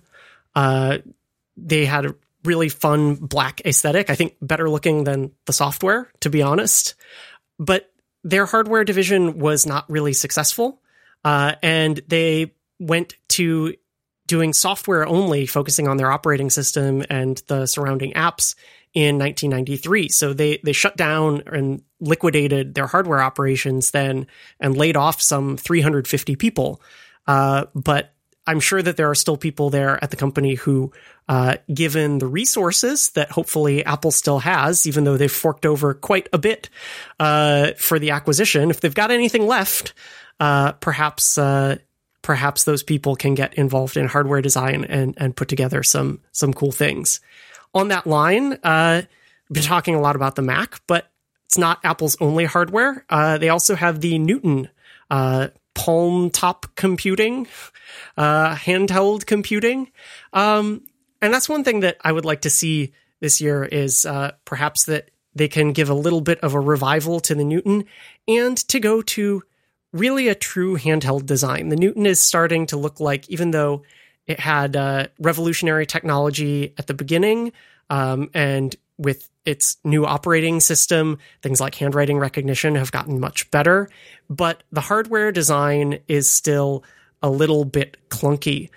They had a really fun black aesthetic, I think better looking than the software, to be honest. But their hardware division was not really successful. And they went to doing software only, focusing on their operating system and the surrounding apps in 1993. So they shut down and liquidated their hardware operations then and laid off some 350 people. But I'm sure that there are still people there at the company who, given the resources that hopefully Apple still has, even though they've forked over quite a bit for the acquisition, if they've got anything left, perhaps those people can get involved in hardware design and put together some cool things. On that line, I've been talking a lot about the Mac, but it's not Apple's only hardware. They also have the Newton palm top computing, handheld computing. And that's one thing that I would like to see this year is perhaps that they can give a little bit of a revival to the Newton and to go to really a true handheld design. The Newton is starting to look like, even though it had revolutionary technology at the beginning, and with its new operating system, things like handwriting recognition have gotten much better, but the hardware design is still a little bit clunky.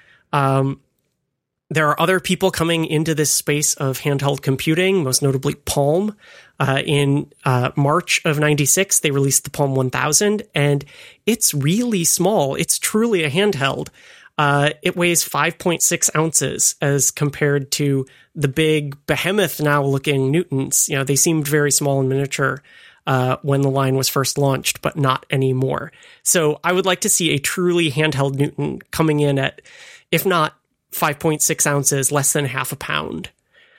There are other people coming into this space of handheld computing, most notably Palm. In March of 96, they released the Palm 1000, and it's really small. It's truly a handheld. It weighs 5.6 ounces as compared to the big behemoth now looking Newtons. You know, they seemed very small and miniature when the line was first launched, but not anymore. So I would like to see a truly handheld Newton coming in at, if not 5.6 ounces, less than half a pound.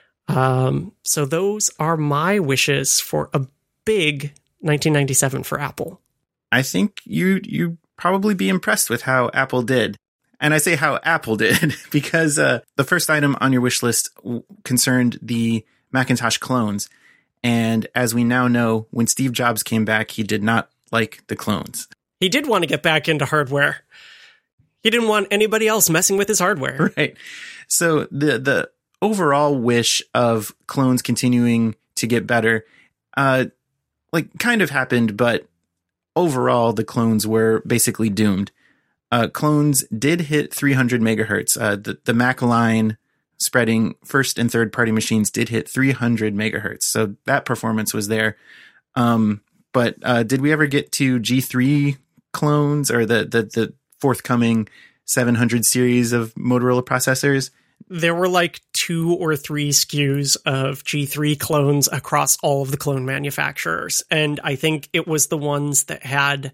So those are my wishes for a big 1997 for Apple. I think you'd probably be impressed with how Apple did. And I say how Apple did because the first item on your wish list concerned the Macintosh clones. And as we now know, when Steve Jobs came back, he did not like the clones. He did want to get back into hardware. He didn't want anybody else messing with his hardware. Right. So the overall wish of clones continuing to get better, kind of happened, but overall the clones were basically doomed. Clones did hit 300 megahertz. The Mac line spreading first and third party machines did hit 300 megahertz. So that performance was there. But did we ever get to G3 clones or the forthcoming 700 series of Motorola processors? There were like 2 or 3 SKUs of G3 clones across all of the clone manufacturers. And I think it was the ones that had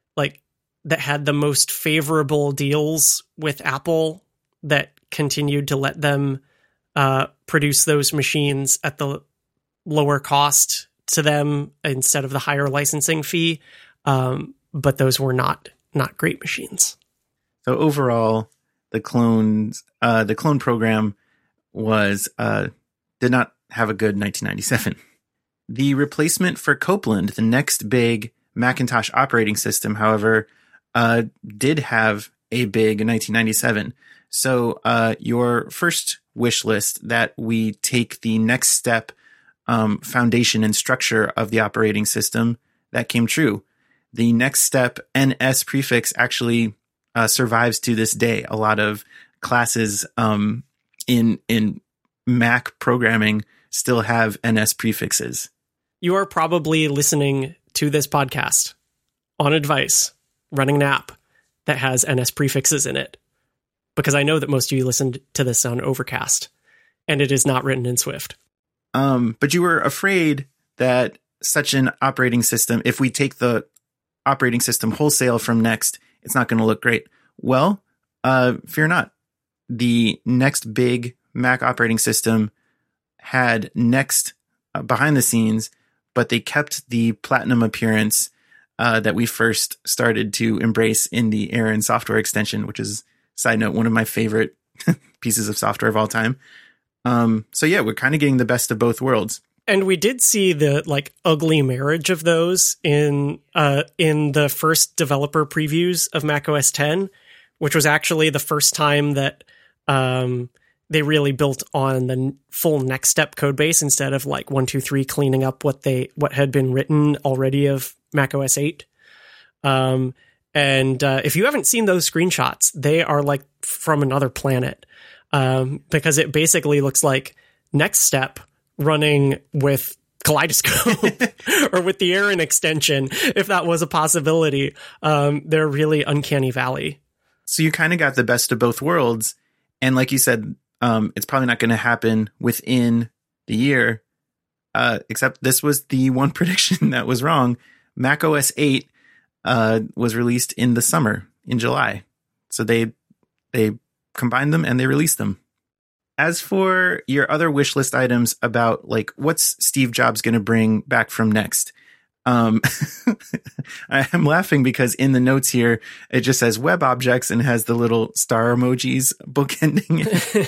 the most favorable deals with Apple that continued to let them produce those machines at the lower cost to them instead of the higher licensing fee. But those were not great machines. So overall, the clone program was did not have a good 1997. The replacement for Copeland, the next big Macintosh operating system, however, did have a big 1997. So your first wish list that we take the next step foundation and structure of the operating system, that came true. The next step, NS prefix, actually survives to this day. A lot of classes in Mac programming still have NS prefixes. You are probably listening to this podcast on a device running an app that has NS prefixes in it, because I know that most of you listened to this on Overcast, and it is not written in Swift. But you were afraid that such an operating system, if we take the operating system wholesale from Next, it's not going to look great. Well, fear not. The next big Mac operating system had Next behind the scenes, but they kept the platinum appearance that we first started to embrace in the Aaron software extension, which is, side note, one of my favorite pieces of software of all time. So yeah, we're kind of getting the best of both worlds. And we did see the ugly marriage of those in the first developer previews of macOS 10, which was actually the first time that they really built on the full Next Step code base instead of 1, 2, 3 cleaning up what had been written already of macOS 8. And if you haven't seen those screenshots, they are from another planet, because it basically looks like Next Step running with Kaleidoscope or with the Aaron extension, if that was a possibility. They're really uncanny valley. So you kind of got the best of both worlds. And like you said, it's probably not going to happen within the year, except this was the one prediction that was wrong. macOS 8 was released in the summer, in July. So they combined them and they released them. As for your other wish list items about what's Steve Jobs going to bring back from Next, I am laughing because in the notes here, it just says web objects and has the little star emojis bookending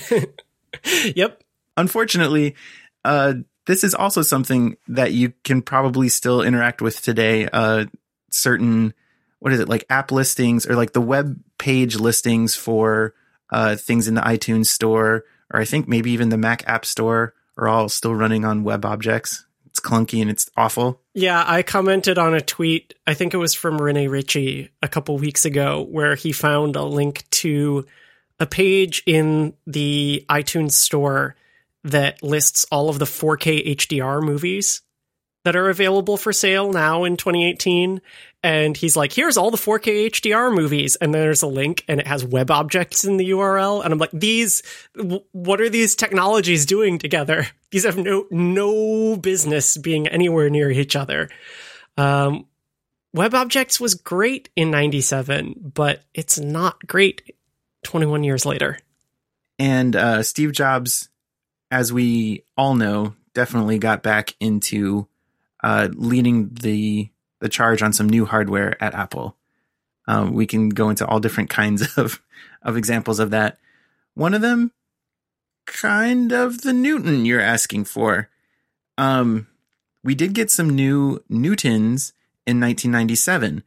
it. Yep. Unfortunately, this is also something that you can probably still interact with today. Certain, app listings or the web page listings for things in the iTunes store, or I think maybe even the Mac App Store, are all still running on web objects. It's clunky and it's awful. Yeah, I commented on a tweet, I think it was from Rene Ritchie a couple weeks ago, where he found a link to a page in the iTunes store that lists all of the 4K HDR movies that are available for sale now in 2018. And he's like, here's all the 4K HDR movies. And there's a link and it has web objects in the URL. And I'm like, what are these technologies doing together? These have no business being anywhere near each other. Web objects was great in 97, but it's not great 21 years later. And Steve Jobs, as we all know, definitely got back into leading the charge on some new hardware at Apple. We can go into all different kinds of examples of that. One of them, kind of the Newton you're asking for. We did get some new Newtons in 1997.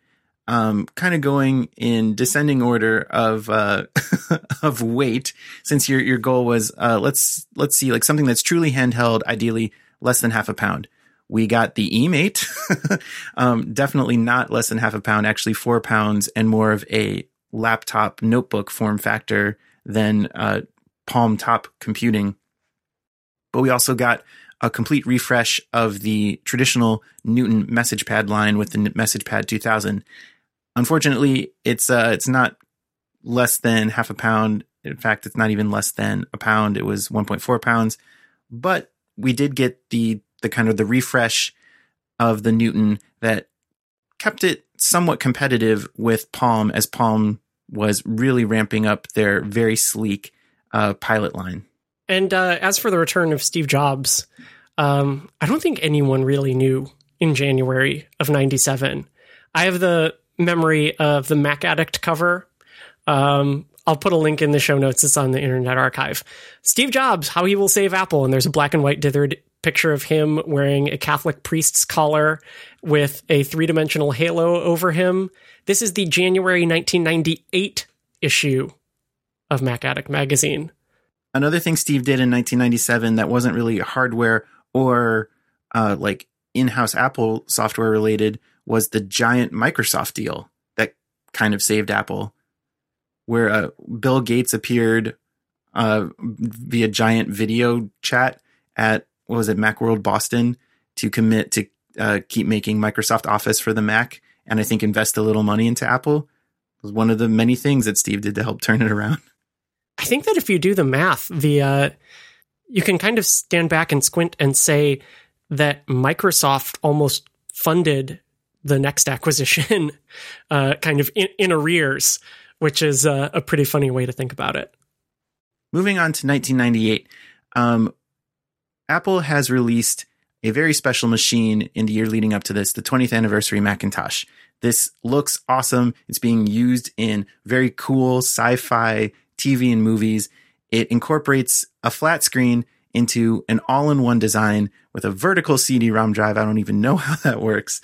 kind of going in descending order of of weight, since your goal was let's see, like something that's truly handheld, ideally less than half a pound. We got the eMate, definitely not less than half a pound, actually 4 pounds, and more of a laptop notebook form factor than Palm top computing. But we also got a complete refresh of the traditional Newton message pad line with the MessagePad 2000. Unfortunately, it's not less than half a pound. In fact, it's not even less than a pound. It was 1.4 pounds. But we did get the kind of the refresh of the Newton that kept it somewhat competitive with Palm, as Palm was really ramping up their very sleek pilot line. And as for the return of Steve Jobs, I don't think anyone really knew in January of 97. I have the memory of the Mac Addict cover. I'll put a link in the show notes. It's on the Internet Archive. Steve Jobs, How He Will Save Apple. And there's a black and white dithered picture of him wearing a Catholic priest's collar with a 3-dimensional halo over him. This is the January 1998 issue of Mac Addict magazine. Another thing Steve did in 1997 that wasn't really hardware or like in-house Apple software related was the giant Microsoft deal that kind of saved Apple, where Bill Gates appeared via giant video chat at, what was it, Macworld Boston, to commit to keep making Microsoft Office for the Mac, and I think invest a little money into Apple. It was one of the many things that Steve did to help turn it around. I think that if you do the math, you can kind of stand back and squint and say that Microsoft almost funded the Next acquisition kind of in arrears, which is a pretty funny way to think about it. Moving on to 1998, Apple has released a very special machine in the year leading up to this, the 20th anniversary Macintosh. This looks awesome. It's being used in very cool sci-fi TV and movies. It incorporates a flat screen into an all-in-one design with a vertical CD-ROM drive. I don't even know how that works.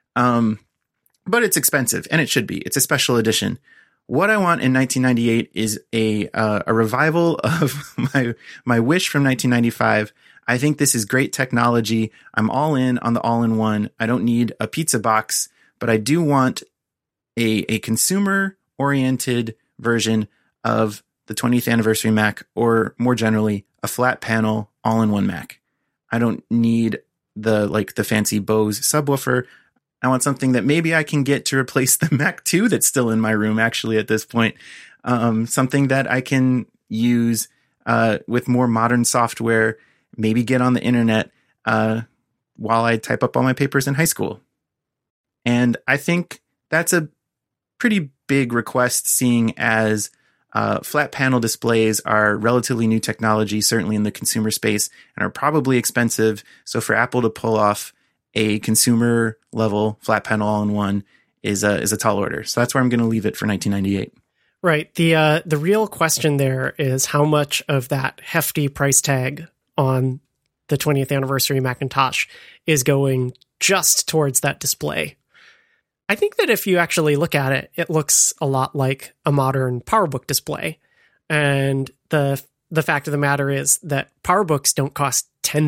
But it's expensive, and it should be. It's a special edition. What I want in 1998 is a revival of my wish from 1995. I think this is great technology. I'm all in on the all-in-one. I don't need a pizza box, but I do want a consumer-oriented version of the 20th anniversary Mac, or more generally, a flat panel all-in-one Mac. I don't need the fancy Bose subwoofer. I want something that maybe I can get to replace the Mac 2 that's still in my room, actually, at this point. Something that I can use with more modern software, maybe get on the internet while I type up all my papers in high school. And I think that's a pretty big request, seeing as flat panel displays are relatively new technology, certainly in the consumer space, and are probably expensive. So for Apple to pull off a consumer level flat panel all-in-one is a tall order. So that's where I'm going to leave it for 1998. Right. The real question there is how much of that hefty price tag on the 20th anniversary Macintosh is going just towards that display. I think that if you actually look at it, it looks a lot like a modern PowerBook display. And the fact of the matter is that PowerBooks don't cost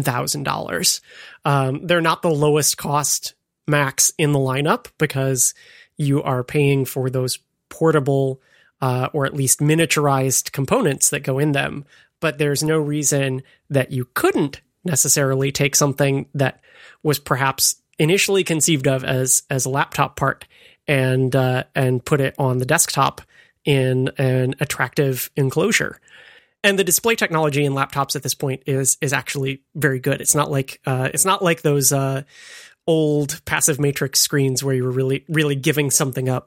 $10,000. They're not the lowest cost Macs in the lineup because you are paying for those portable or at least miniaturized components that go in them. But there's no reason that you couldn't necessarily take something that was perhaps initially conceived of as a laptop part and put it on the desktop in an attractive enclosure. And the display technology in laptops at this point is actually very good. It's not like those old passive matrix screens where you were really giving something up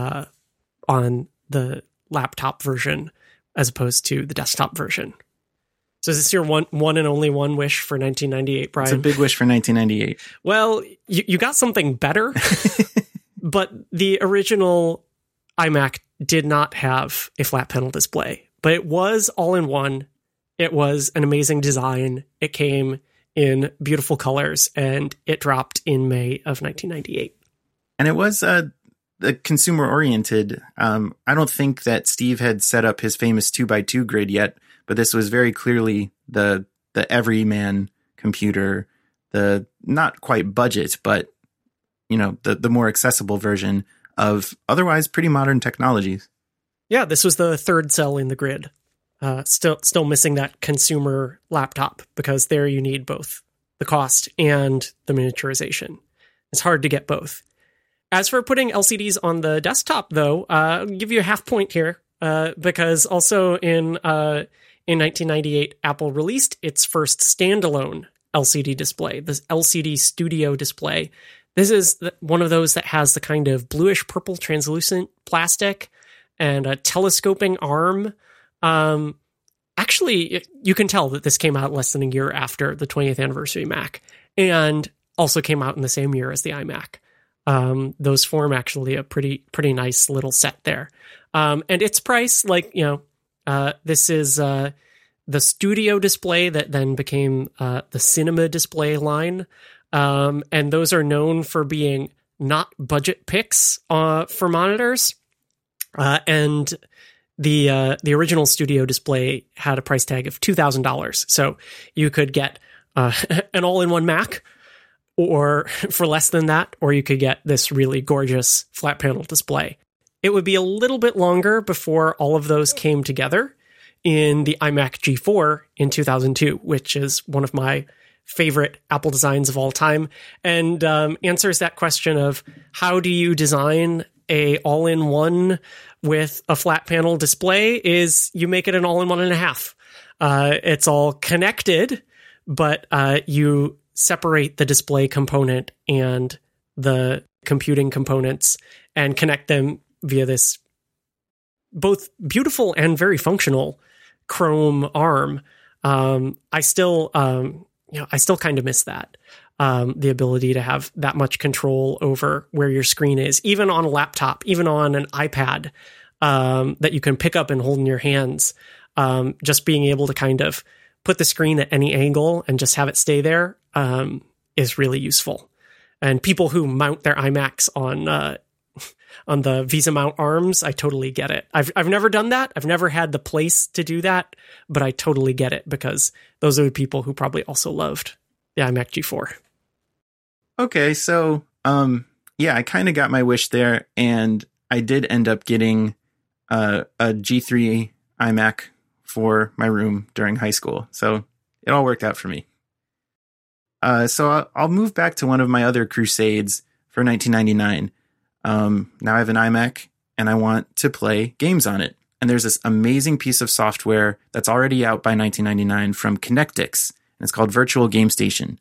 on the laptop version as opposed to the desktop version. So is this your one and only one wish for 1998, Brian? It's a big wish for 1998. Well, you got something better, but the original iMac did not have a flat panel display, but it was all-in-one. It was an amazing design. It came in beautiful colors, and it dropped in May of 1998. And it was the consumer oriented. I don't think that Steve had set up his famous 2x2 grid yet, but this was very clearly the everyman computer, the not quite budget, but the more accessible version of otherwise pretty modern technologies. Yeah, this was the third cell in the grid. Still missing that consumer laptop, because there you need both the cost and the miniaturization. It's hard to get both. As for putting LCDs on the desktop, though, I'll give you a half point here, because also in 1998, Apple released its first standalone LCD display, this LCD Studio display. This is one of those that has the kind of bluish purple translucent plastic and a telescoping arm. Actually, you can tell that this came out less than a year after the 20th anniversary Mac, and also came out in the same year as the iMac. Those form actually a pretty nice little set there. And its price, this is the Studio display that then became the Cinema display line. And those are known for being not budget picks for monitors. And the original Studio display had a price tag of $2,000. So you could get an all-in-one Mac, or for less than that, or you could get this really gorgeous flat panel display. It would be a little bit longer before all of those came together in the iMac G4 in 2002, which is one of my favorite Apple designs of all time, and answers that question of how do you design a all-in-one with a flat panel display. Is you make it an all-in-one and a half. It's all connected, but you separate the display component and the computing components and connect them via this both beautiful and very functional Chrome arm. I still kind of miss that. The ability to have that much control over where your screen is, even on a laptop, even on an iPad, that you can pick up and hold in your hands. Just being able to kind of put the screen at any angle and just have it stay there is really useful. And people who mount their iMacs on the Visa mount arms, I totally get it. I've never done that. I've never had the place to do that, but I totally get it, because those are the people who probably also loved the iMac G4. Okay, so I kind of got my wish there, and I did end up getting a G3 iMac for my room during high school, so it all worked out for me. So I'll move back to one of my other crusades for 1999. Now I have an iMac, and I want to play games on it. And there's this amazing piece of software that's already out by 1999 from Connectix, and it's called Virtual Game Station.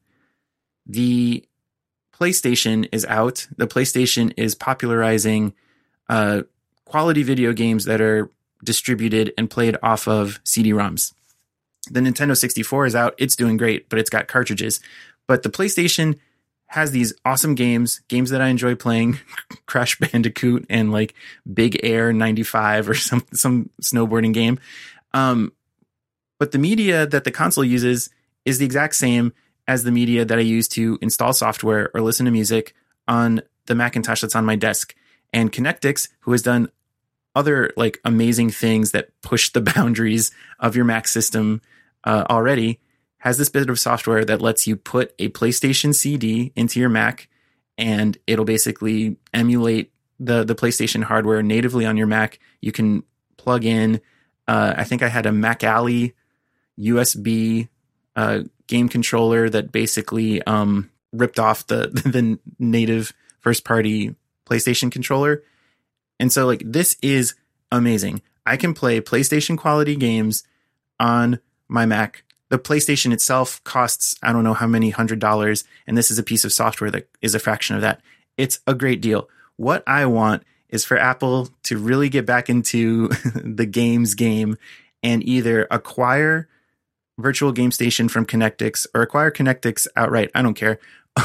The PlayStation is out. The PlayStation is popularizing quality video games that are distributed and played off of CD-ROMs. The Nintendo 64 is out. It's doing great, but it's got cartridges. But the PlayStation has these awesome games that I enjoy playing, Crash Bandicoot and like Big Air 95 or some snowboarding game. But the media that the console uses is the exact same as the media that I use to install software or listen to music on the Macintosh that's on my desk. And Connectix, who has done other like amazing things that push the boundaries of your Mac system already, has this bit of software that lets you put a PlayStation CD into your Mac, and it'll basically emulate the PlayStation hardware natively on your Mac. You can plug in, I think I had a Mac Alley USB game controller that basically ripped off the native first-party PlayStation controller. And so like this is amazing. I can play PlayStation quality games on my Mac. The PlayStation itself costs, I don't know how many $100, and this is a piece of software that is a fraction of that. It's a great deal. What I want is for Apple to really get back into the games game and either acquire Virtual Game Station from Connectix or acquire Connectix outright. I don't care.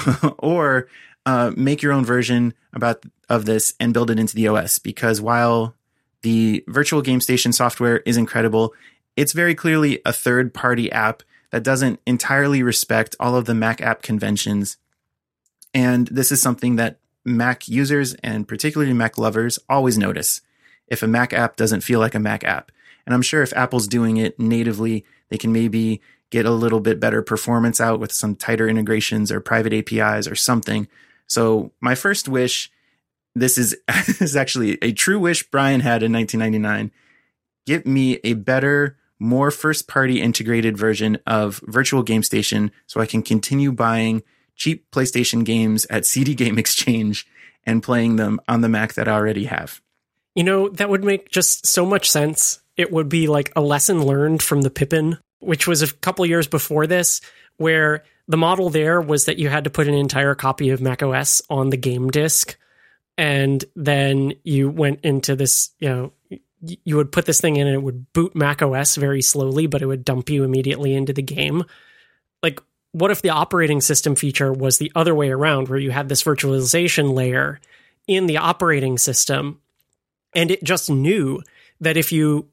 Or make your own version of this and build it into the OS, because while the Virtual Game Station software is incredible, it's very clearly a third-party app that doesn't entirely respect all of the Mac app conventions. And this is something that Mac users and particularly Mac lovers always notice if a Mac app doesn't feel like a Mac app. And I'm sure if Apple's doing it natively, they can maybe get a little bit better performance out with some tighter integrations or private APIs or something. So my first wish, this is, is actually a true wish Brian had in 1999. Get me a better, more first-party integrated version of Virtual Game Station so I can continue buying cheap PlayStation games at CD Game Exchange and playing them on the Mac that I already have. You know, that would make just so much sense. It would be like a lesson learned from the Pippin, which was a couple years before this, where the model there was that you had to put an entire copy of macOS on the game disk. And then you went into this, you would put this thing in and it would boot macOS very slowly, but it would dump you immediately into the game. Like, what if the operating system feature was the other way around, where you had this virtualization layer in the operating system, and it just knew that if you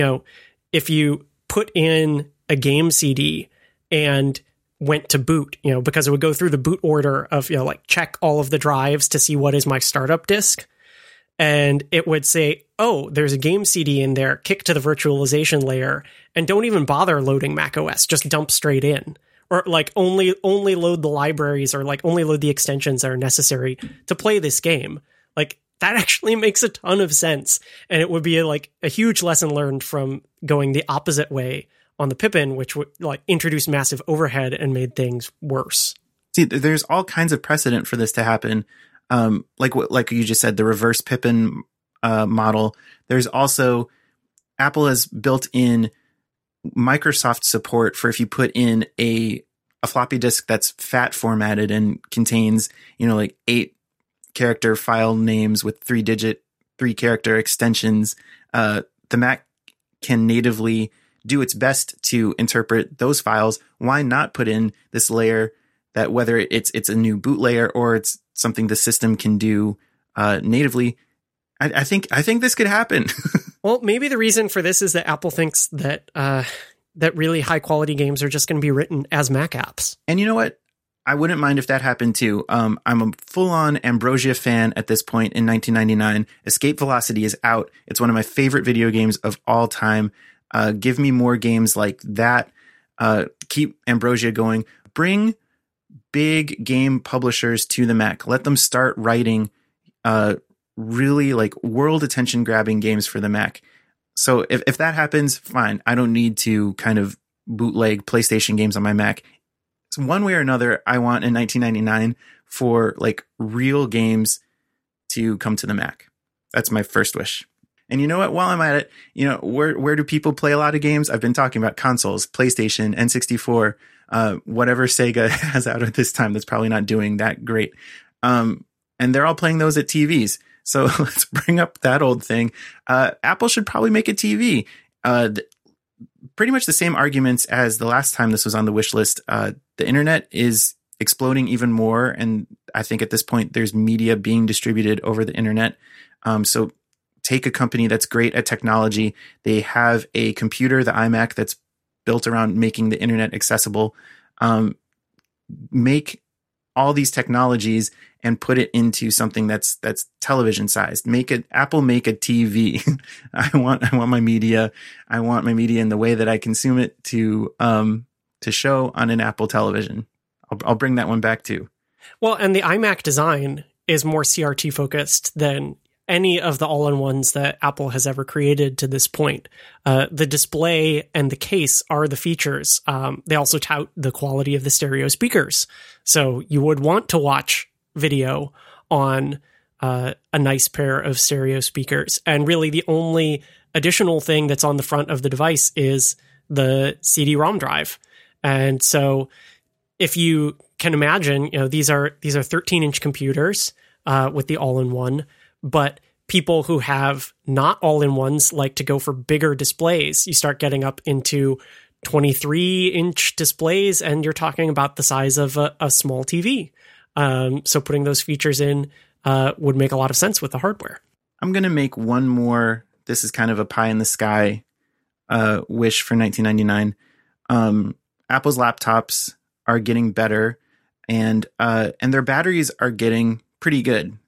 put in a game CD and went to boot, because it would go through the boot order of, check all of the drives to see what is my startup disk. And it would say, oh, there's a game CD in there, kick to the virtualization layer, and don't even bother loading macOS, just dump straight in. Or only load the libraries, or only load the extensions that are necessary to play this game. That actually makes a ton of sense. And it would be a huge lesson learned from going the opposite way on the Pippin, which would introduce massive overhead and made things worse. See, there's all kinds of precedent for this to happen. Like you just said, the reverse Pippin model. There's also, Apple has built in Microsoft support for if you put in a floppy disk that's FAT formatted and contains, 8 character file names with 3-character extensions. The Mac can natively do its best to interpret those files. Why not put in this layer that, whether it's a new boot layer or it's something the system can do natively? I think this could happen. Well, maybe the reason for this is that Apple thinks that that really high quality games are just going to be written as Mac apps. And you know what? I wouldn't mind if that happened too. I'm a full-on Ambrosia fan at this point in 1999. Escape Velocity is out. It's one of my favorite video games of all time. Give me more games like that. Keep Ambrosia going. Bring big game publishers to the Mac. Let them start writing really world attention grabbing games for the Mac. So if that happens, fine. I don't need to kind of bootleg PlayStation games on my Mac. So one way or another, I want in 1999 for real games to come to the Mac. That's my first wish. And you know what? While I'm at it, where do people play a lot of games? I've been talking about consoles, PlayStation, N64, whatever Sega has out at this time that's probably not doing that great. And they're all playing those at TVs. So let's bring up that old thing. Apple should probably make a TV. Pretty much the same arguments as the last time this was on the wish list. The internet is exploding even more. And I think at this point, there's media being distributed over the internet. So take a company that's great at technology. They have a computer, the iMac, that's built around making the internet accessible. Make all these technologies and put it into something that's television sized. Apple make a TV. I want my media. I want my media in the way that I consume it to show on an Apple television. I'll bring that one back too. Well, and the iMac design is more CRT focused than any of the all-in-ones that Apple has ever created to this point. The display and the case are the features. They also tout the quality of the stereo speakers. So you would want to watch video on a nice pair of stereo speakers. And really the only additional thing that's on the front of the device is the CD-ROM drive. And so if you can imagine, these are 13-inch computers with the all-in-one, but people who have not all-in-ones like to go for bigger displays. You start getting up into 23-inch displays, and you're talking about the size of a small TV. So putting those features in would make a lot of sense with the hardware. I'm going to make one more. This is kind of a pie in the sky wish for 1999. Apple's laptops are getting better, and their batteries are getting pretty good.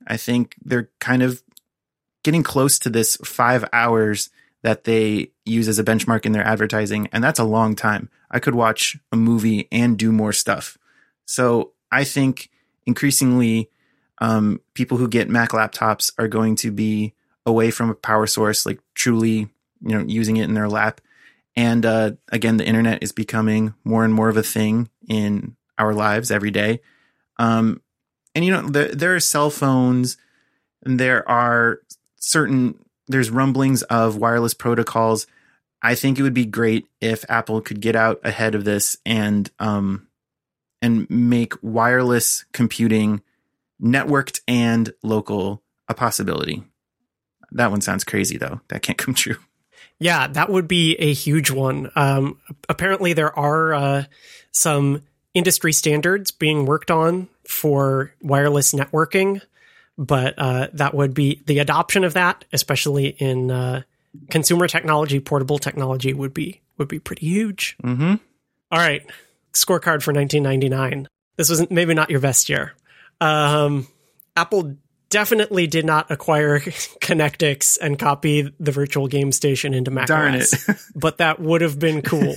I think they're kind of getting close to this 5 hours that they use as a benchmark in their advertising. And that's a long time. I could watch a movie and do more stuff. So I think increasingly people who get Mac laptops are going to be away from a power source, like truly, using it in their lap. And again, the internet is becoming more and more of a thing in our lives every day. And, there are cell phones, and there's rumblings of wireless protocols. I think it would be great if Apple could get out ahead of this and make wireless computing, networked and local, a possibility. That one sounds crazy, though. That can't come true. Yeah, that would be a huge one. Apparently, there are some industry standards being worked on for wireless networking, but that would be the adoption of that, especially in consumer technology, portable technology, would be pretty huge. Mm-hmm. All right, scorecard for 1999. This was maybe not your best year. Apple definitely did not acquire Connectix and copy the virtual game station into macOS. Darn it. But that would have been cool.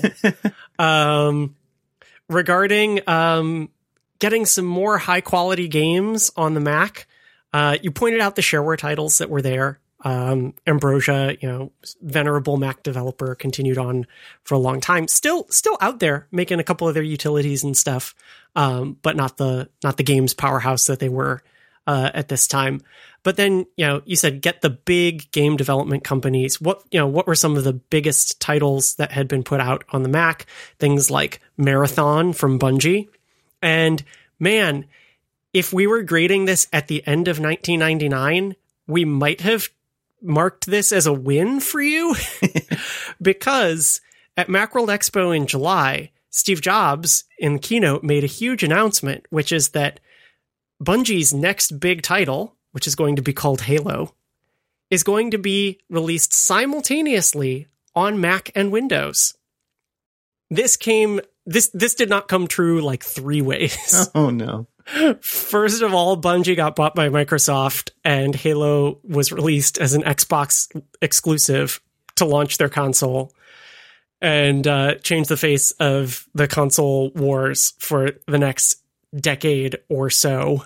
Regarding getting some more high quality games on the Mac, you pointed out the shareware titles that were there. Ambrosia, venerable Mac developer, continued on for a long time. Still out there making a couple of their utilities and stuff, but not the games powerhouse that they were at this time. But then, you said get the big game development companies. What were some of the biggest titles that had been put out on the Mac? Things like Marathon from Bungie. And man, if we were grading this at the end of 1999, we might have marked this as a win for you because at Macworld Expo in July, Steve Jobs in the keynote made a huge announcement, which is that Bungie's next big title, which is going to be called Halo, is going to be released simultaneously on Mac and Windows. This did not come true like 3 ways. Oh no. First of all, Bungie got bought by Microsoft and Halo was released as an Xbox exclusive to launch their console and change the face of the console wars for the next decade or so.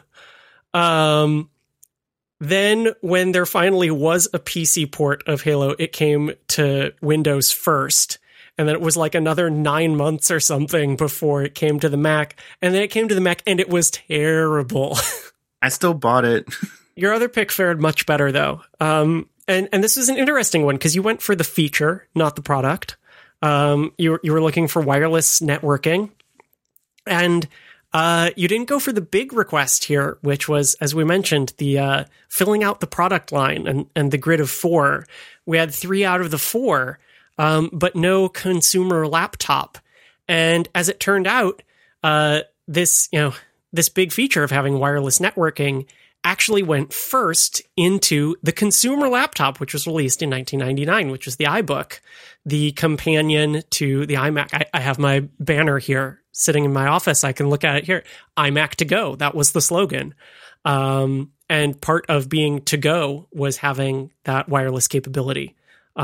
Then when there finally was a PC port of Halo, it came to Windows first. And then it was like another 9 months or something before it came to the Mac. And then it came to the Mac and it was terrible. I still bought it. Your other pick fared much better, though. And this is an interesting one because you went for the feature, not the product. You were looking for wireless networking. And you didn't go for the big request here, which was, as we mentioned, the filling out the product line and the grid of 4. We had 3 out of the 4. But no consumer laptop. And as it turned out, this big feature of having wireless networking actually went first into the consumer laptop, which was released in 1999, which was the iBook, the companion to the iMac. I have my banner here sitting in my office. I can look at it here. iMac to go. That was the slogan. And part of being to go was having that wireless capability.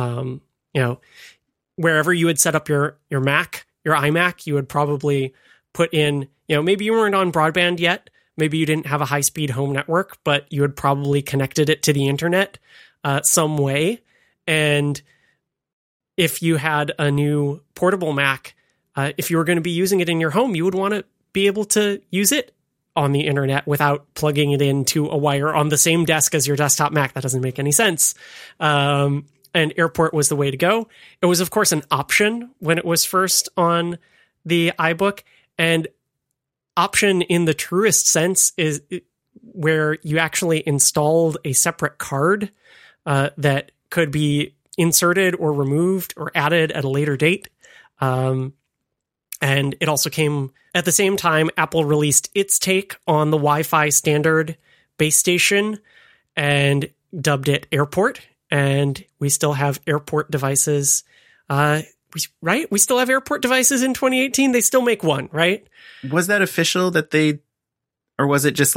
Wherever you would set up your Mac, your iMac, you would probably put in, maybe you weren't on broadband yet. Maybe you didn't have a high-speed home network, but you had probably connected it to the internet some way. And if you had a new portable Mac, if you were going to be using it in your home, you would want to be able to use it on the internet without plugging it into a wire on the same desk as your desktop Mac. That doesn't make any sense. And Airport was the way to go. It was, of course, an option when it was first on the iBook. And option in the truest sense is where you actually installed a separate card that could be inserted or removed or added at a later date. And it also came at the same time Apple released its take on the Wi-Fi standard base station and dubbed it Airport. And we still have Airport devices, right? We still have Airport devices in 2018. They still make one, right? Was that official that or was it just like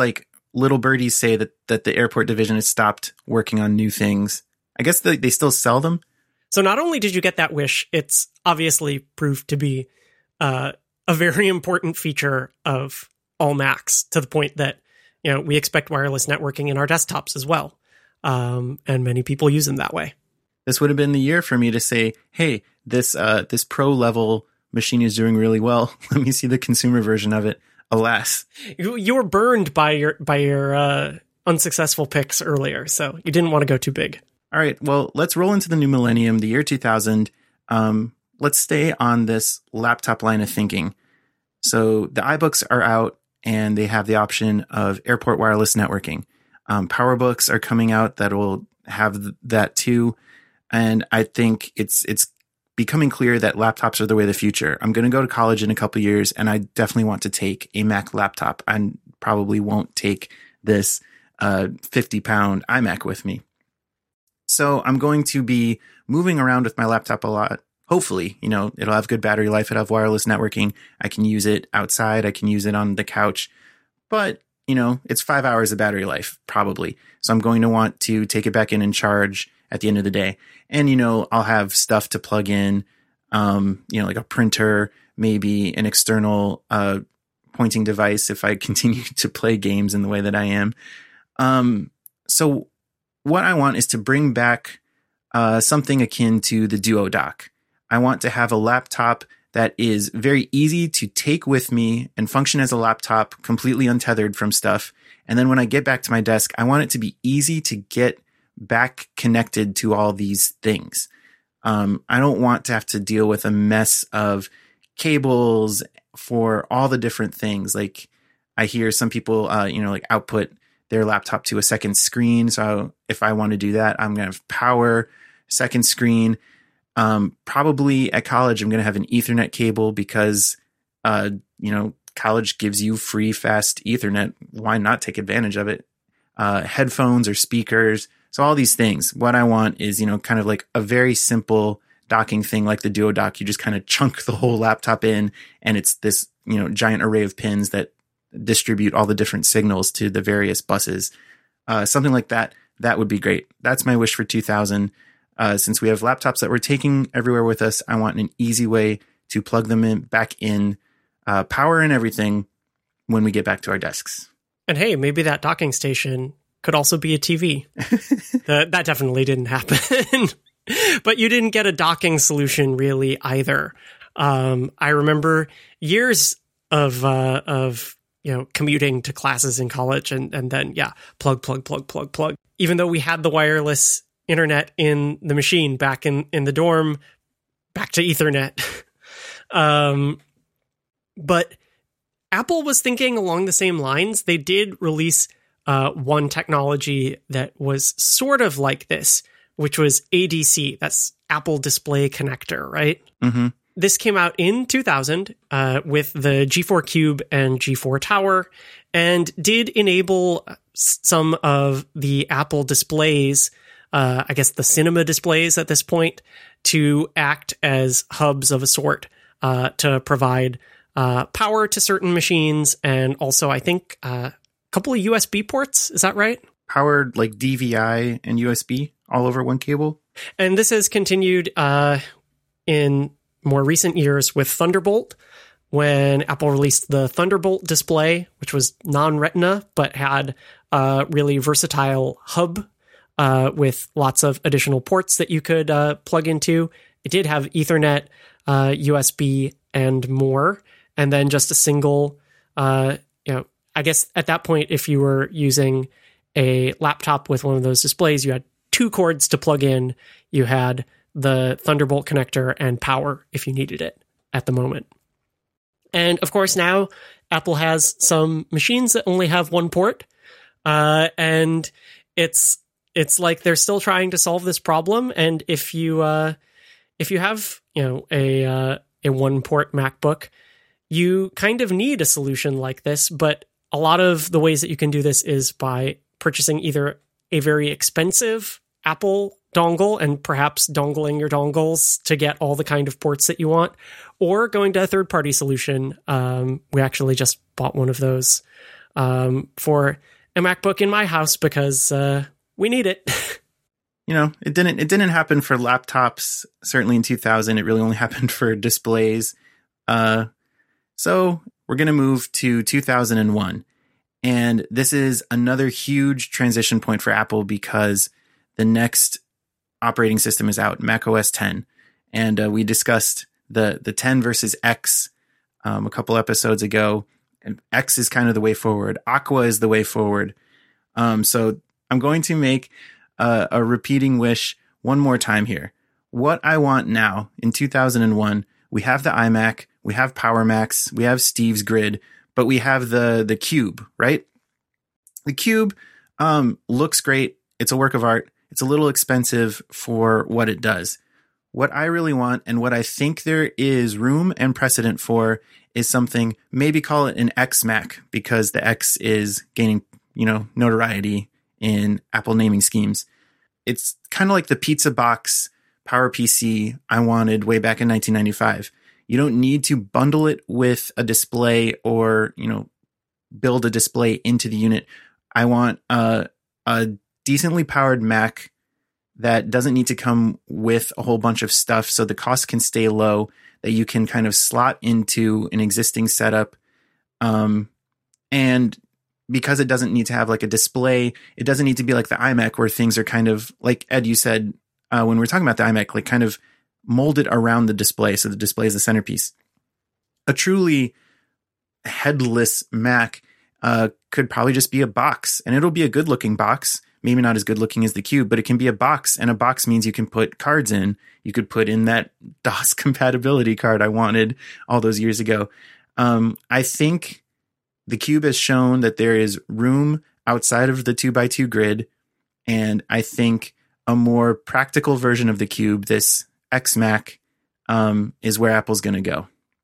little birdies say that the airport division has stopped working on new things. I guess they still sell them. So not only did you get that wish, it's obviously proved to be a very important feature of all Macs, to the point that, we expect wireless networking in our desktops as well. And many people use them that way. This would have been the year for me to say, hey, this pro level machine is doing really well. Let me see the consumer version of it. Alas, you were burned by your unsuccessful picks earlier, so you didn't want to go too big. All right, well, let's roll into the new millennium, the year 2000. Let's stay on this laptop line of thinking. So the iBooks are out, and they have the option of airport wireless networking. PowerBooks are coming out that will have that too. And I think it's becoming clear that laptops are the way of the future. I'm going to go to college in a couple of years, and I definitely want to take a Mac laptop. I probably won't take this 50-pound iMac with me. So I'm going to be moving around with my laptop a lot. Hopefully, it'll have good battery life. It'll have wireless networking. I can use it outside. I can use it on the couch. But, it's 5 hours of battery life, probably. So I'm going to want to take it back in and charge at the end of the day. And, I'll have stuff to plug in, like a printer, maybe an external pointing device if I continue to play games in the way that I am. So what I want is to bring back something akin to the Duo Dock. I want to have a laptop that is very easy to take with me and function as a laptop, completely untethered from stuff. And then when I get back to my desk, I want it to be easy to get back connected to all these things. I don't want to have to deal with a mess of cables for all the different things. Like I hear some people, like output their laptop to a second screen. So if I want to do that, I'm going to have power, second screen. Probably at college, I'm going to have an Ethernet cable because, college gives you free, fast Ethernet. Why not take advantage of it? Headphones or speakers. So all these things. What I want is, kind of like a very simple docking thing like the Duo Dock. You just kind of chunk the whole laptop in, and it's this, giant array of pins that distribute all the different signals to the various buses. Something like that. That would be great. That's my wish for 2000. Since we have laptops that we're taking everywhere with us, I want an easy way to plug them back in, power and everything when we get back to our desks. And hey, maybe that docking station could also be a TV. That definitely didn't happen. But you didn't get a docking solution really either. I remember years of commuting to classes in college and then, plug. Even though we had the wireless internet in the machine back in the dorm, back to Ethernet. But Apple was thinking along the same lines. They did release one technology that was sort of like this, which was ADC. That's Apple Display Connector, right? Mm-hmm. This came out in 2000 with the G4 Cube and G4 Tower, and did enable some of the Apple displays, I guess the cinema displays at this point, to act as hubs of a sort to provide power to certain machines, and also I think a couple of USB ports. Is that right? Powered like DVI and USB all over one cable. And this has continued in more recent years with Thunderbolt, when Apple released the Thunderbolt display, which was non-Retina, but had a really versatile hub with lots of additional ports that you could plug into. It did have Ethernet, USB, and more. And then just a single, I guess at that point, if you were using a laptop with one of those displays, you had two cords to plug in. You had the Thunderbolt connector and power if you needed it at the moment. And of course, now Apple has some machines that only have one port. And it's like they're still trying to solve this problem. And if you have, a one port MacBook, you kind of need a solution like this. But a lot of the ways that you can do this is by purchasing either a very expensive Apple dongle and perhaps dongling your dongles to get all the kind of ports that you want, or going to a third-party solution. We actually just bought one of those for a MacBook in my house because we need it. It didn't happen for laptops. Certainly in 2000, it really only happened for displays. So we're going to move to 2001. And this is another huge transition point for Apple because the next operating system is out, macOS 10. And we discussed the 10 versus X a couple episodes ago. And X is kind of the way forward. Aqua is the way forward. So I'm going to make a repeating wish one more time here. What I want now in 2001, we have the iMac, we have Power Macs, we have Steve's Grid, but we have the Cube, right? The Cube looks great. It's a work of art. It's a little expensive for what it does. What I really want and what I think there is room and precedent for is something, maybe call it an X Mac, because the X is gaining, notoriety in Apple naming schemes. It's kind of like the pizza box PowerPC I wanted way back in 1995. You don't need to bundle it with a display or, build a display into the unit. I want a decently powered Mac that doesn't need to come with a whole bunch of stuff so the cost can stay low, that you can kind of slot into an existing setup. And because it doesn't need to have like a display, it doesn't need to be like the iMac where things are kind of, like Ed, you said, when we were talking about the iMac, like kind of molded around the display. So the display is the centerpiece. A truly headless Mac could probably just be a box, and it'll be a good looking box. Maybe not as good looking as the Cube, but it can be a box, and a box means you can put cards in. You could put in that DOS compatibility card I wanted all those years ago. I think the Cube has shown that there is room outside of the 2x2 grid, and I think a more practical version of the Cube, this X Mac, is where Apple's going to go.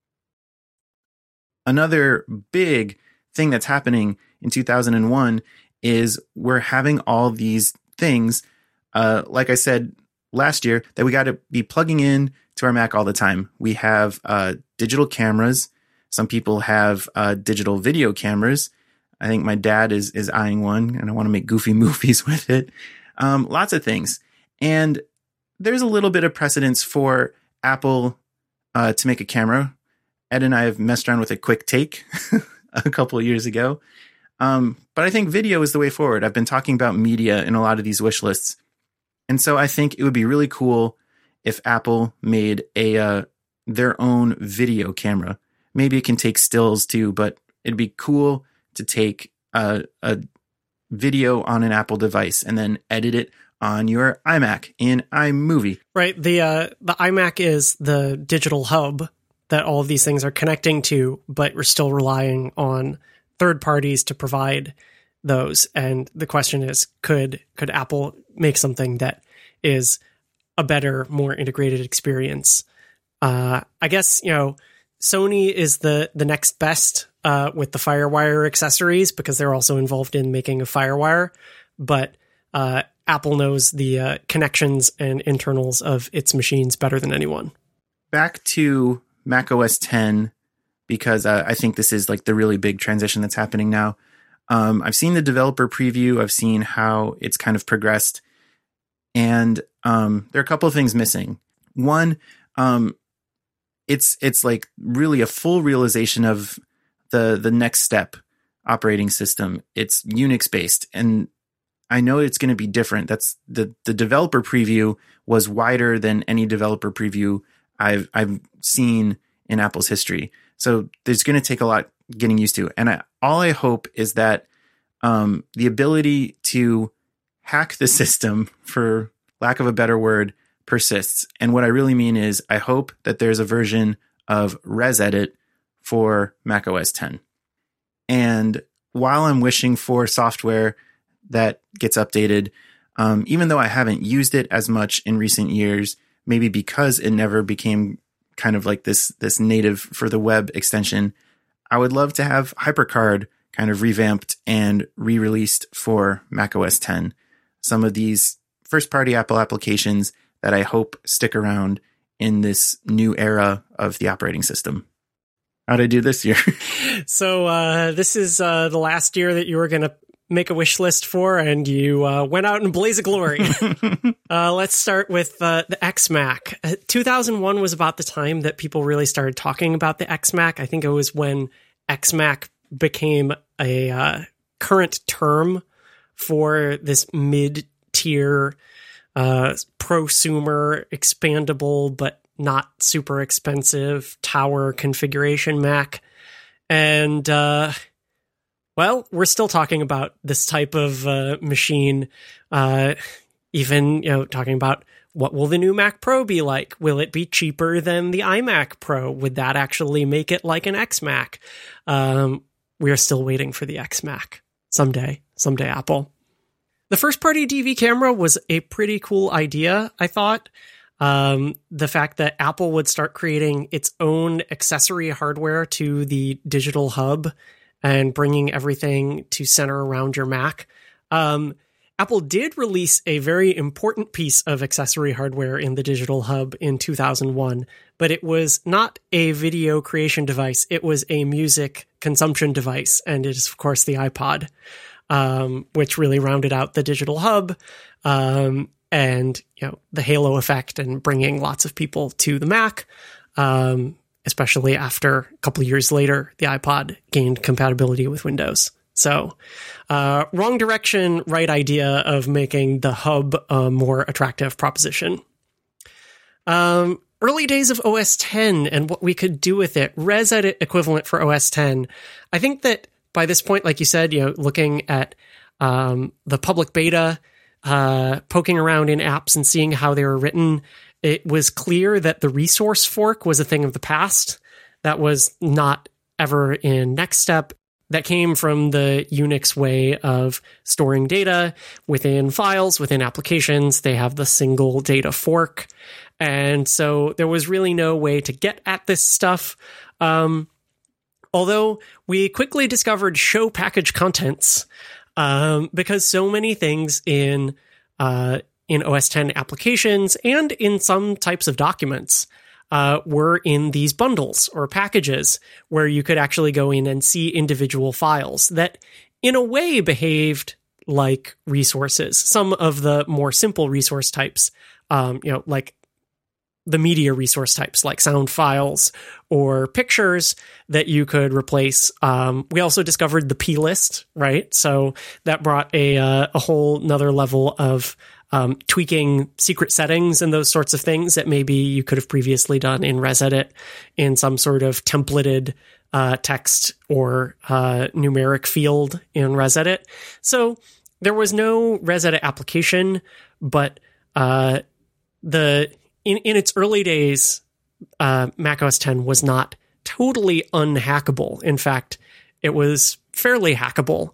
Another big thing that's happening in 2001 is we're having all these things, like I said last year, that we got to be plugging in to our Mac all the time. We have digital cameras. Some people have digital video cameras. I think my dad is eyeing one, and I want to make goofy movies with it. Lots of things. And there's a little bit of precedence for Apple to make a camera. Ed and I have messed around with a QuickTake a couple of years ago. But I think video is the way forward. I've been talking about media in a lot of these wish lists. And so I think it would be really cool if Apple made their own video camera. Maybe it can take stills too, but it'd be cool to take a video on an Apple device and then edit it on your iMac in iMovie. Right. The iMac is the digital hub that all of these things are connecting to, but we're still relying on third parties to provide those. And the question is, could Apple make something that is a better, more integrated experience? I guess, Sony is the next best with the FireWire accessories, because they're also involved in making a FireWire. But Apple knows the connections and internals of its machines better than anyone. Back to macOS 10, because I think this is like the really big transition that's happening now. I've seen the developer preview. I've seen how it's kind of progressed. And there are a couple of things missing. One, it's like really a full realization of the next step operating system. It's Unix based, and I know it's going to be different. That's the developer preview was wider than any developer preview I've seen in Apple's history. So there's going to take a lot getting used to. And all I hope is that the ability to hack the system, for lack of a better word, persists. And what I really mean is I hope that there's a version of ResEdit for macOS 10. And while I'm wishing for software that gets updated, even though I haven't used it as much in recent years, maybe because it never became kind of like this native for the web extension, I would love to have HyperCard kind of revamped and re-released for macOS 10. Some of these first-party Apple applications that I hope stick around in this new era of the operating system. How'd I do this year? So this is the last year that you were going to make a wish list for, and you went out in a blaze of glory. Let's start with the XMac. 2001 was about the time that people really started talking about the XMac. I think it was when XMac became a current term for this mid-tier prosumer, expandable, but not super expensive tower configuration Mac. And, well, we're still talking about this type of machine, even, talking about what will the new Mac Pro be like? Will it be cheaper than the iMac Pro? Would that actually make it like an XMac? We are still waiting for the XMac. Someday, Apple. The first-party DV camera was a pretty cool idea, I thought. The fact that Apple would start creating its own accessory hardware to the digital hub and bringing everything to center around your Mac. Apple did release a very important piece of accessory hardware in the digital hub in 2001, but it was not a video creation device. It was a music consumption device, and it is, of course, the iPod, which really rounded out the digital hub, and the halo effect and bringing lots of people to the Mac, especially after a couple of years later, the iPod gained compatibility with Windows. So, wrong direction, right idea of making the hub a more attractive proposition. Early days of OS X and what we could do with it. ResEdit equivalent for OS X. I think that by this point, like you said, looking at the public beta, poking around in apps and seeing how they were written, it was clear that the resource fork was a thing of the past. That was not ever in NextStep. That came from the Unix way of storing data within files, within applications. They have the single data fork. And so there was really no way to get at this stuff. Although we quickly discovered show package contents, because so many things in OS X applications and in some types of documents were in these bundles or packages where you could actually go in and see individual files that in a way behaved like resources. Some of the more simple resource types, like the media resource types like sound files or pictures that you could replace. We also discovered the plist, right? So that brought a whole nother level of tweaking secret settings and those sorts of things that maybe you could have previously done in ResEdit in some sort of templated text or numeric field in ResEdit. So there was no ResEdit application, but in its early days, macOS X was not totally unhackable. In fact, it was fairly hackable.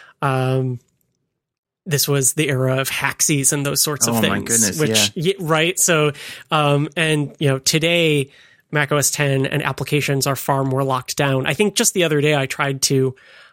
This was the era of Haxies and those sorts of things. Oh my goodness, yeah. Right? So, today, macOS X and applications are far more locked down. I think just the other day I tried to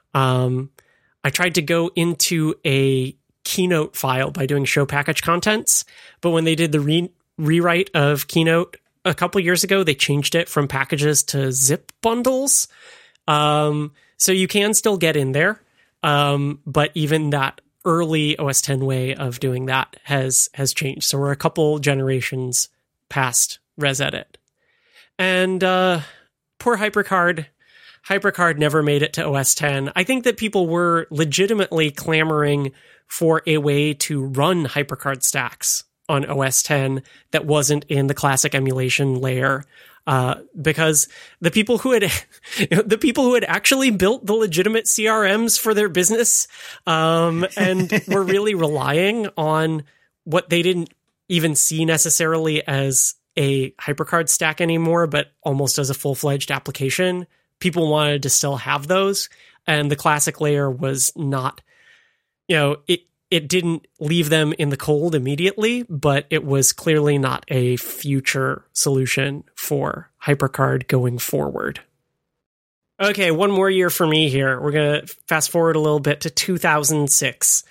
go into a Keynote file by doing show package contents, but when they did the rewrite of Keynote a couple years ago, they changed it from packages to zip bundles. So you can still get in there, but even that early OS X way of doing that has changed. So we're a couple generations past ResEdit. And poor HyperCard. HyperCard never made it to OS X. I think that people were legitimately clamoring for a way to run HyperCard stacks on OS X that wasn't in the classic emulation layer. Because the people who had actually built the legitimate CRMs for their business, and were really relying on what they didn't even see necessarily as a HyperCard stack anymore, but almost as a full-fledged application. People wanted to still have those, and the classic layer was not, it didn't leave them in the cold immediately, but it was clearly not a future solution for HyperCard going forward. Okay, one more year for me here. We're going to fast forward a little bit to 2006.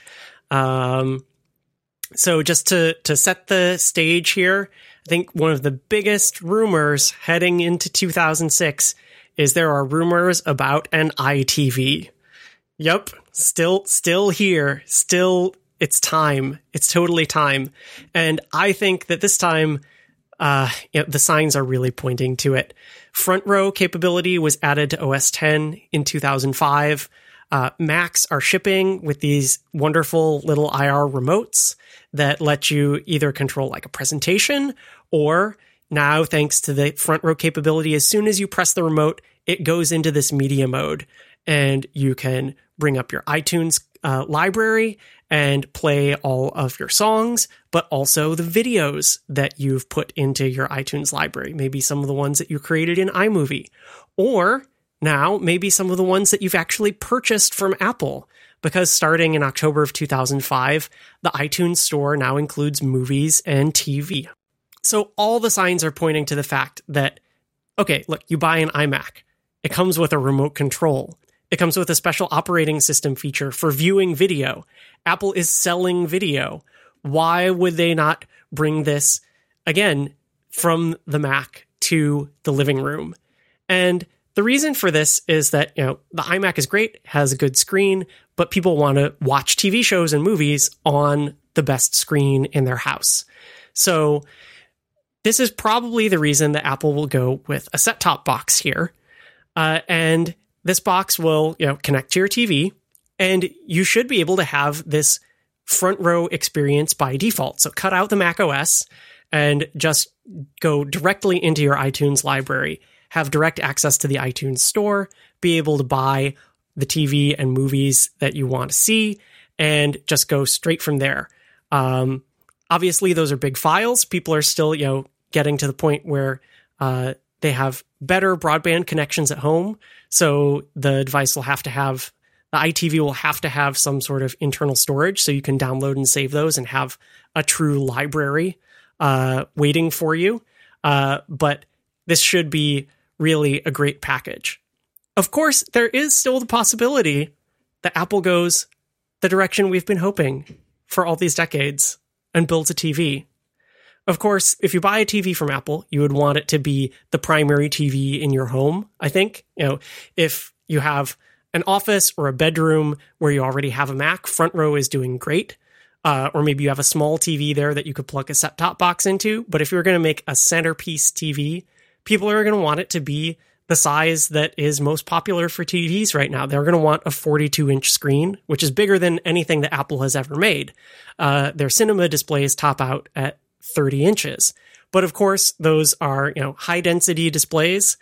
So just to set the stage here, I think one of the biggest rumors heading into 2006 is there are rumors about an iTV. Yep. Still here. Still, it's time. It's totally time. And I think that this time, the signs are really pointing to it. Front row capability was added to OS X in 2005. Macs are shipping with these wonderful little IR remotes that let you either control like a presentation, or now, thanks to the front row capability, as soon as you press the remote, it goes into this media mode, and you can bring up your iTunes library and play all of your songs, but also the videos that you've put into your iTunes library. Maybe some of the ones that you created in iMovie, or now maybe some of the ones that you've actually purchased from Apple, because starting in October of 2005, the iTunes store now includes movies and TV. So all the signs are pointing to the fact that, okay, look, you buy an iMac. It comes with a remote control. It comes with a special operating system feature for viewing video. Apple is selling video. Why would they not bring this, again, from the Mac to the living room? And the reason for this is that, the iMac is great, has a good screen, but people want to watch TV shows and movies on the best screen in their house. So this is probably the reason that Apple will go with a set-top box here. And this box will, connect to your TV, and you should be able to have this front row experience by default. So cut out the Mac OS and just go directly into your iTunes library, have direct access to the iTunes store, be able to buy the TV and movies that you want to see, and just go straight from there. Obviously, those are big files. People are still, getting to the point where they have better broadband connections at home. So the device will have to have, the iTV will have to have some sort of internal storage so you can download and save those and have a true library waiting for you. But this should be really a great package. Of course, there is still the possibility that Apple goes the direction we've been hoping for all these decades and builds a TV. Of course, if you buy a TV from Apple, you would want it to be the primary TV in your home, I think. If you have an office or a bedroom where you already have a Mac, front row is doing great. Or maybe you have a small TV there that you could plug a set-top box into. But if you're going to make a centerpiece TV, people are going to want it to be the size that is most popular for TVs right now. They're going to want a 42-inch screen, which is bigger than anything that Apple has ever made. Their cinema displays top out at 30 inches. But of course, those are, high-density displays.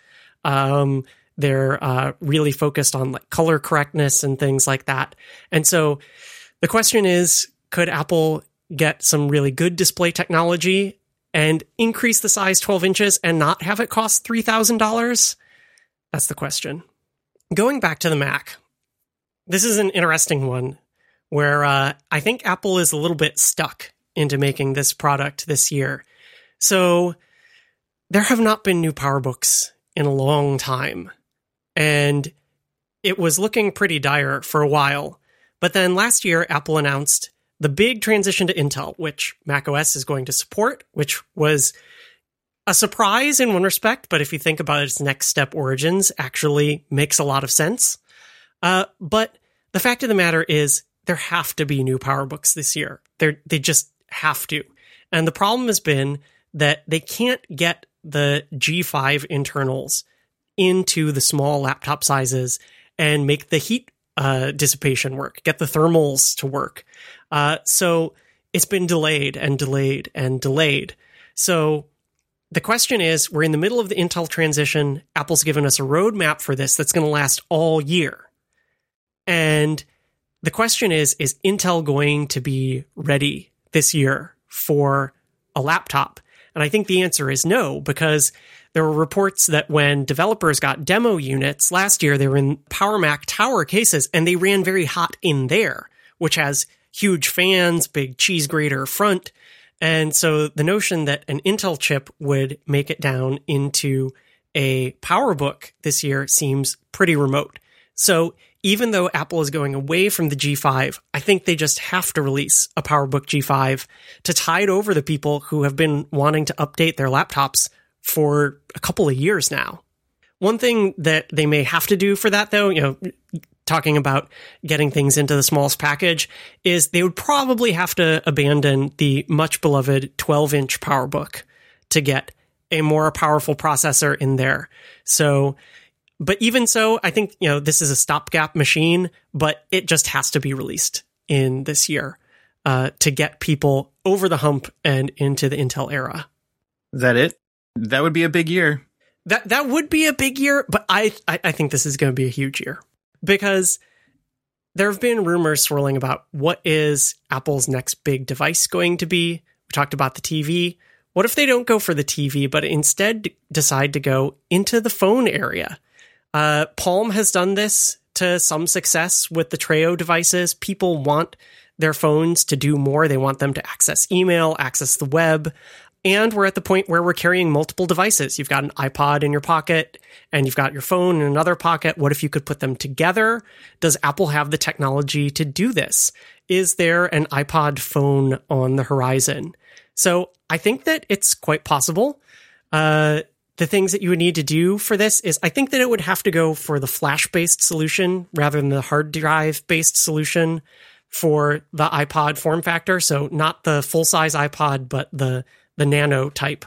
They're really focused on like color correctness and things like that. And so the question is, could Apple get some really good display technology and increase the size 12 inches and not have it cost $3,000? That's the question. Going back to the Mac, this is an interesting one where I think Apple is a little bit stuck into making this product this year. So there have not been new PowerBooks in a long time, and it was looking pretty dire for a while. But then last year, Apple announced the big transition to Intel, which macOS is going to support, which was a surprise in one respect, but if you think about its next step, Origins, actually makes a lot of sense. But the fact of the matter is, there have to be new PowerBooks this year. They just have to. And the problem has been that they can't get the G5 internals into the small laptop sizes and make the heat dissipation work, get the thermals to work. So it's been delayed and delayed and delayed. So the question is, we're in the middle of the Intel transition. Apple's given us a roadmap for this that's going to last all year. And the question is Intel going to be ready this year for a laptop? And I think the answer is no, because there were reports that when developers got demo units last year, they were in PowerMac Tower cases, and they ran very hot in there, which has huge fans, big cheese grater front. And so the notion that an Intel chip would make it down into a PowerBook this year seems pretty remote. So even though Apple is going away from the G5, I think they just have to release a PowerBook G5 to tide over the people who have been wanting to update their laptops to a couple of years now. One thing that they may have to do for that, though, to talking about getting things into the smallest package, is they would probably have to abandon the much beloved 12-inch PowerBook to get a more powerful processor in there. So, but even so, I think, this is a stopgap machine, but it just has to be released in this year to get people over the hump and into the Intel era. Is that it? That would be a big year. That would be a big year, but I think this is going to be a huge year, because there have been rumors swirling about what is Apple's next big device going to be. We talked about the TV. What if they don't go for the TV, but instead decide to go into the phone area? Palm has done this to some success with the Treo devices. People want their phones to do more. They want them to access email, access the web. And we're at the point where we're carrying multiple devices. You've got an iPod in your pocket and you've got your phone in another pocket. What if you could put them together? Does Apple have the technology to do this? Is there an iPod phone on the horizon? So I think that it's quite possible. The things that you would need to do for this is, I think that it would have to go for the flash-based solution rather than the hard drive-based solution for the iPod form factor. So not the full-size iPod, but the Nano type.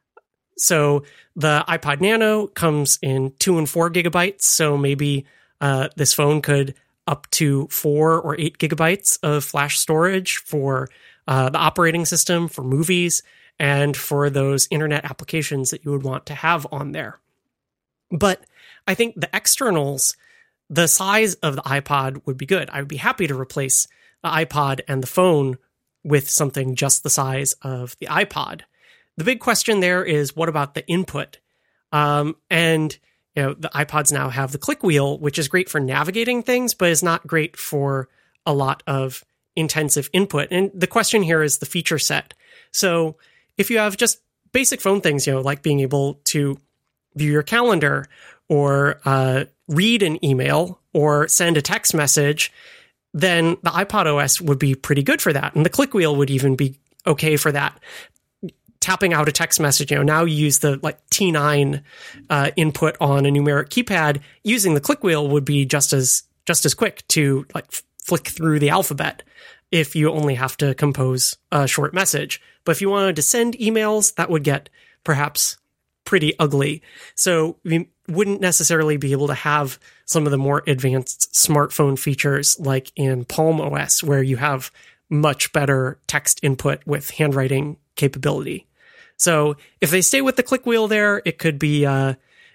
So the iPod Nano comes in 2 and 4 gigabytes. So maybe this phone could up to 4 or 8 gigabytes of flash storage for the operating system, for movies, and for those internet applications that you would want to have on there. But I think the externals, the size of the iPod would be good. I would be happy to replace the iPod and the phone with something just the size of the iPod. The big question there is, what about the input? And the iPods now have the click wheel, which is great for navigating things, but is not great for a lot of intensive input. And the question here is the feature set. So if you have just basic phone things, like being able to view your calendar or read an email or send a text message, then the iPod OS would be pretty good for that. And the click wheel would even be okay for that. Tapping out a text message, now you use the T9 input on a numeric keypad. Using the click wheel would be just as quick to flick through the alphabet if you only have to compose a short message. But if you wanted to send emails, that would get perhaps pretty ugly. So we wouldn't necessarily be able to have some of the more advanced smartphone features like in Palm OS, where you have much better text input with handwriting capability. So if they stay with the click wheel there, it could be a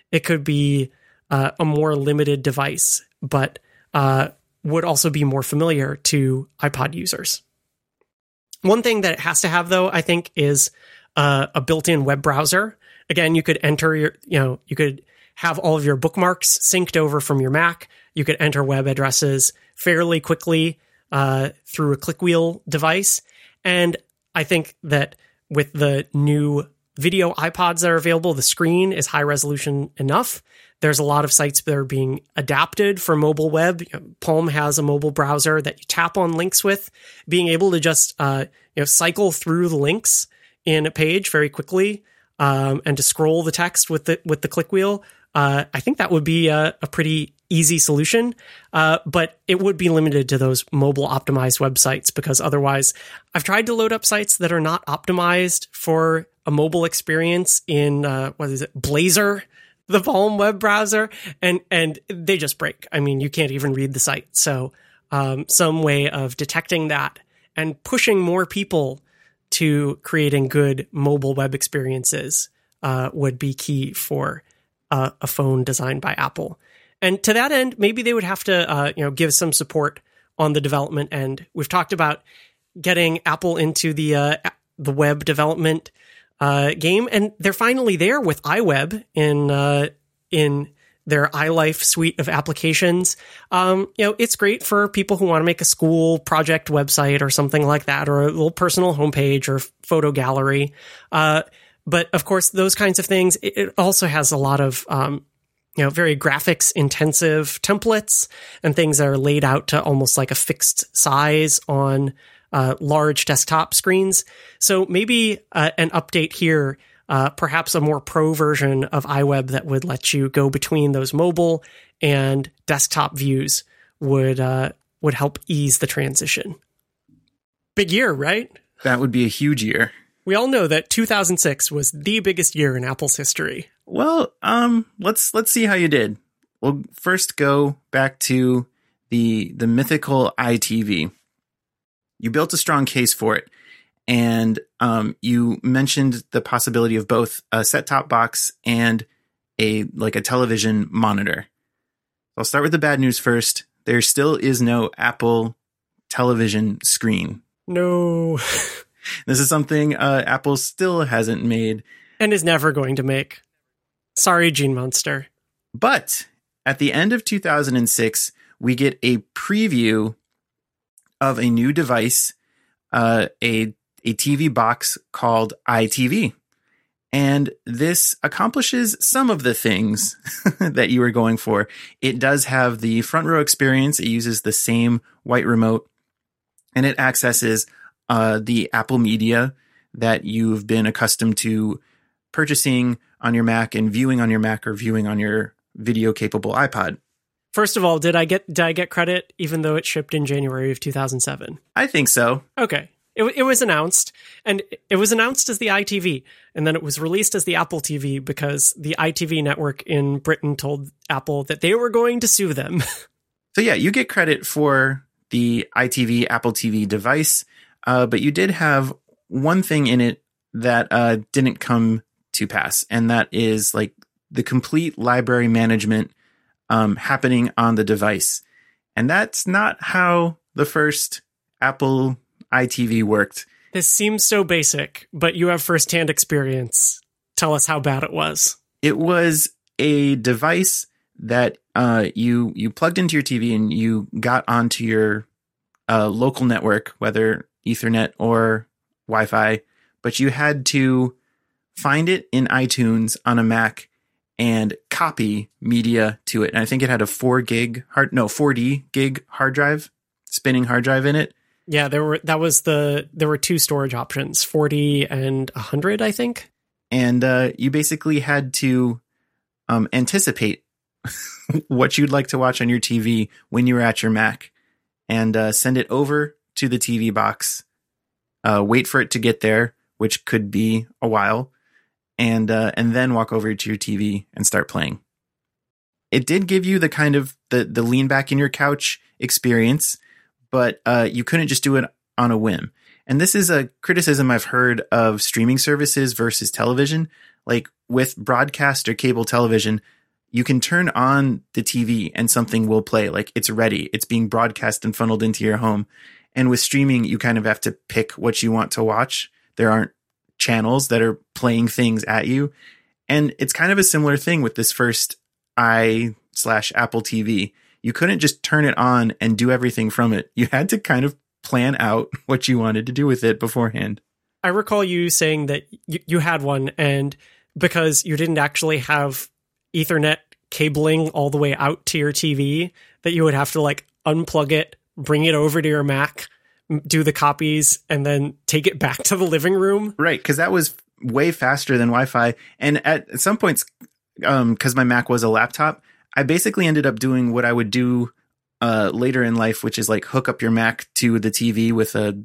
more limited device, but would also be more familiar to iPod users. One thing that it has to have, though, I think, is a built-in web browser. Again, you could enter you could have all of your bookmarks synced over from your Mac. You could enter web addresses fairly quickly through a click wheel device. And I think that with the new video iPods that are available, the screen is high resolution enough. There's a lot of sites that are being adapted for mobile web. Palm has a mobile browser that you tap on links with. Being able to just cycle through the links in a page very quickly and to scroll the text with the click wheel, I think that would be a pretty easy solution, but it would be limited to those mobile optimized websites, because otherwise I've tried to load up sites that are not optimized for a mobile experience in Blazor, the Palm web browser, and they just break. I mean, you can't even read the site. So some way of detecting that and pushing more people to creating good mobile web experiences would be key for a phone designed by Apple. And to that end, maybe they would have to give some support on the development end. We've talked about getting Apple into the web development game, and they're finally there with iWeb in their iLife suite of applications. It's great for people who want to make a school project website or something like that, or a little personal homepage or photo gallery. But of course, those kinds of things, it also has a lot of very graphics intensive templates and things that are laid out to almost like a fixed size on large desktop screens. So maybe an update here, perhaps a more pro version of iWeb that would let you go between those mobile and desktop views would help ease the transition. Big year, right? That would be a huge year. We all know that 2006 was the biggest year in Apple's history. Well, let's see how you did. We'll first go back to the mythical iTV. You built a strong case for it, and you mentioned the possibility of both a set-top box and a television monitor. I'll start with the bad news first. There still is no Apple television screen. No. This is something Apple still hasn't made. And is never going to make. Sorry, Gene Munster. But at the end of 2006, we get a preview of a new device, a TV box called iTV. And this accomplishes some of the things that you were going for. It does have the front row experience. It uses the same white remote, and it accesses the Apple Media that you've been accustomed to purchasing on your Mac and viewing on your Mac or viewing on your video-capable iPod. First of all, did I get credit even though it shipped in January of 2007? I think so. Okay. It was announced, and it was announced as the iTV, and then it was released as the Apple TV because the iTV network in Britain told Apple that they were going to sue them. So yeah, you get credit for the iTV Apple TV device, but you did have one thing in it that didn't come to pass, and that is the complete library management happening on the device. And that's not how the first Apple iTV worked. This seems so basic, but you have firsthand experience. Tell us how bad it was. It was a device that you plugged into your TV and you got onto your local network, whether Ethernet or Wi-Fi, but you had to find it in iTunes on a Mac and copy media to it. And I think it had a 40 gig hard drive, spinning hard drive in it. Yeah, there were two storage options, 40 and 100, I think. And you basically had to anticipate what you'd like to watch on your TV when you were at your Mac and send it over to the TV box, wait for it to get there, which could be a while, and then walk over to your TV and start playing. It did give you the kind of the lean back in your couch experience, but you couldn't just do it on a whim. And this is a criticism I've heard of streaming services versus television. Like with broadcast or cable television, you can turn on the TV and something will play. Like it's ready. It's being broadcast and funneled into your home. And with streaming, you kind of have to pick what you want to watch. There aren't channels that are playing things at you. And it's kind of a similar thing with this first Apple TV. You couldn't just turn it on and do everything from it. You had to kind of plan out what you wanted to do with it beforehand. I recall you saying that you had one, and because you didn't actually have Ethernet cabling all the way out to your TV, that you would have to unplug it, bring it over to your Mac, do the copies, and then take it back to the living room. Right, because that was way faster than Wi-Fi. And at some points, because my Mac was a laptop, I basically ended up doing what I would do later in life, which is hook up your Mac to the TV with a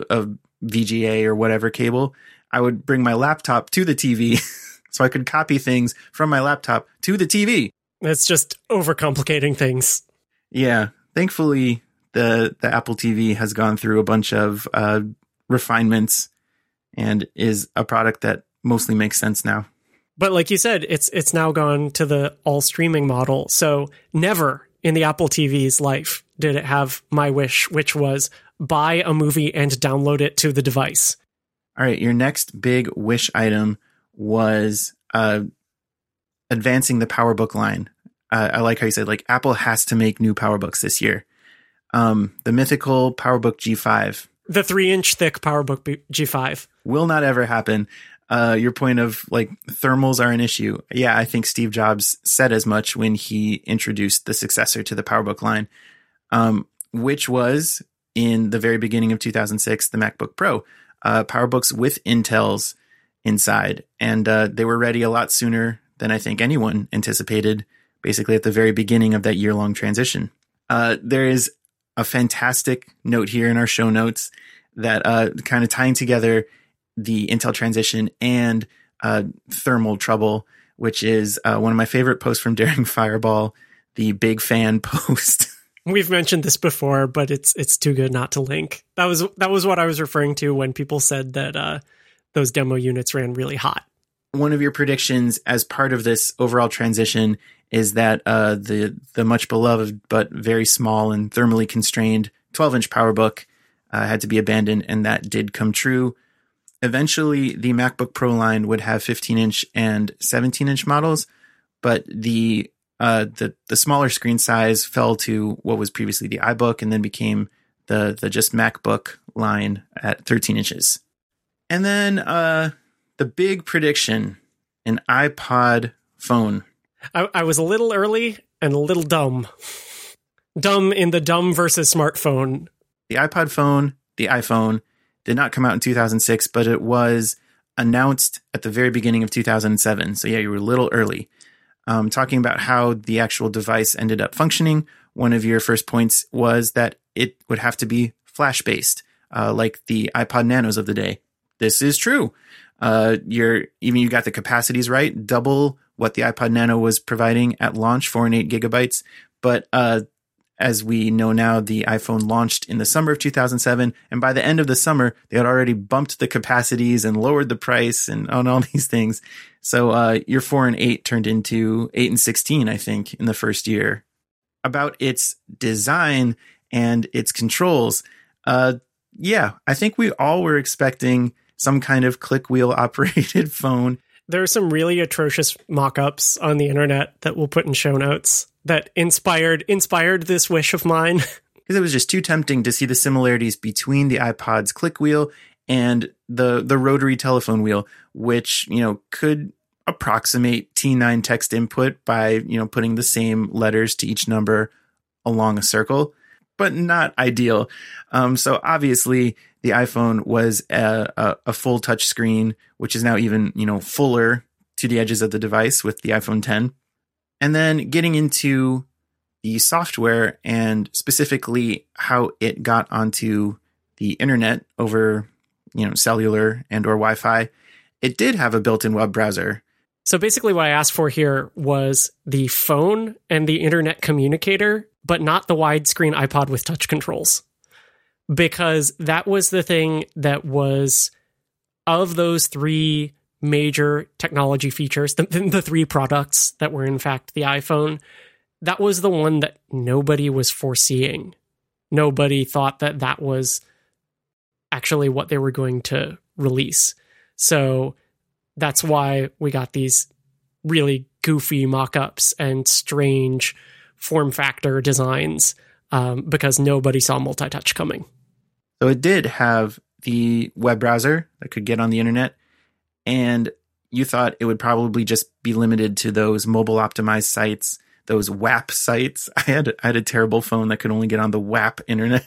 VGA or whatever cable. I would bring my laptop to the TV so I could copy things from my laptop to the TV. That's just overcomplicating things. Yeah. Thankfully, the Apple TV has gone through a bunch of refinements and is a product that mostly makes sense now. But like you said, it's now gone to the all streaming model. So never in the Apple TV's life did it have my wish, which was buy a movie and download it to the device. All right. Your next big wish item was advancing the PowerBook line. I like how you said Apple has to make new PowerBooks this year. The mythical PowerBook G5. The 3-inch thick PowerBook G5. Will not ever happen. Your point of thermals are an issue. Yeah, I think Steve Jobs said as much when he introduced the successor to the PowerBook line, which was in the very beginning of 2006, the MacBook Pro. PowerBooks with Intels inside. And they were ready a lot sooner than I think anyone anticipated, basically at the very beginning of that year-long transition. There is a fantastic note here in our show notes that kind of tying together the Intel transition and thermal trouble, which is one of my favorite posts from Daring Fireball, the big fan post. We've mentioned this before, but it's too good not to link. That was what I was referring to when people said that those demo units ran really hot. One of your predictions as part of this overall transition is that the much beloved but very small and thermally constrained 12-inch PowerBook had to be abandoned, and that did come true. Eventually, the MacBook Pro line would have 15-inch and 17-inch models, but the smaller screen size fell to what was previously the iBook and then became the just MacBook line at 13 inches. And then the big prediction, an iPod phone. I was a little early and a little dumb. Dumb in the dumb versus smartphone. The iPod phone, the iPhone, did not come out in 2006, but it was announced at the very beginning of 2007. So yeah, you were a little early. Talking about how the actual device ended up functioning, one of your first points was that it would have to be flash-based, like the iPod Nanos of the day. This is true. You got the capacities right, double what the iPod Nano was providing at launch, 4 and 8 gigabytes. But as we know now, the iPhone launched in the summer of 2007, and by the end of the summer, they had already bumped the capacities and lowered the price and on all these things. So your 4 and 8 turned into 8 and 16, I think, in the first year. About its design and its controls, I think we all were expecting some kind of click wheel operated phone. There are some really atrocious mock-ups on the internet that we'll put in show notes that inspired this wish of mine. Because it was just too tempting to see the similarities between the iPod's click wheel and the rotary telephone wheel, which, could approximate T9 text input by, putting the same letters to each number along a circle, but not ideal. So obviously the iPhone was a full touch screen, which is now even, fuller to the edges of the device with the iPhone 10. And then getting into the software and specifically how it got onto the internet over, cellular and or Wi-Fi, it did have a built-in web browser. So basically what I asked for here was the phone and the internet communicator, but not the widescreen iPod with touch controls. Because that was the thing that was, of those three major technology features, the three products that were in fact the iPhone, that was the one that nobody was foreseeing. Nobody thought that was actually what they were going to release. So that's why we got these really goofy mock-ups and strange form factor designs, because nobody saw multi-touch coming. So it did have the web browser that could get on the internet, and you thought it would probably just be limited to those mobile optimized sites, those WAP sites. I had a terrible phone that could only get on the WAP internet.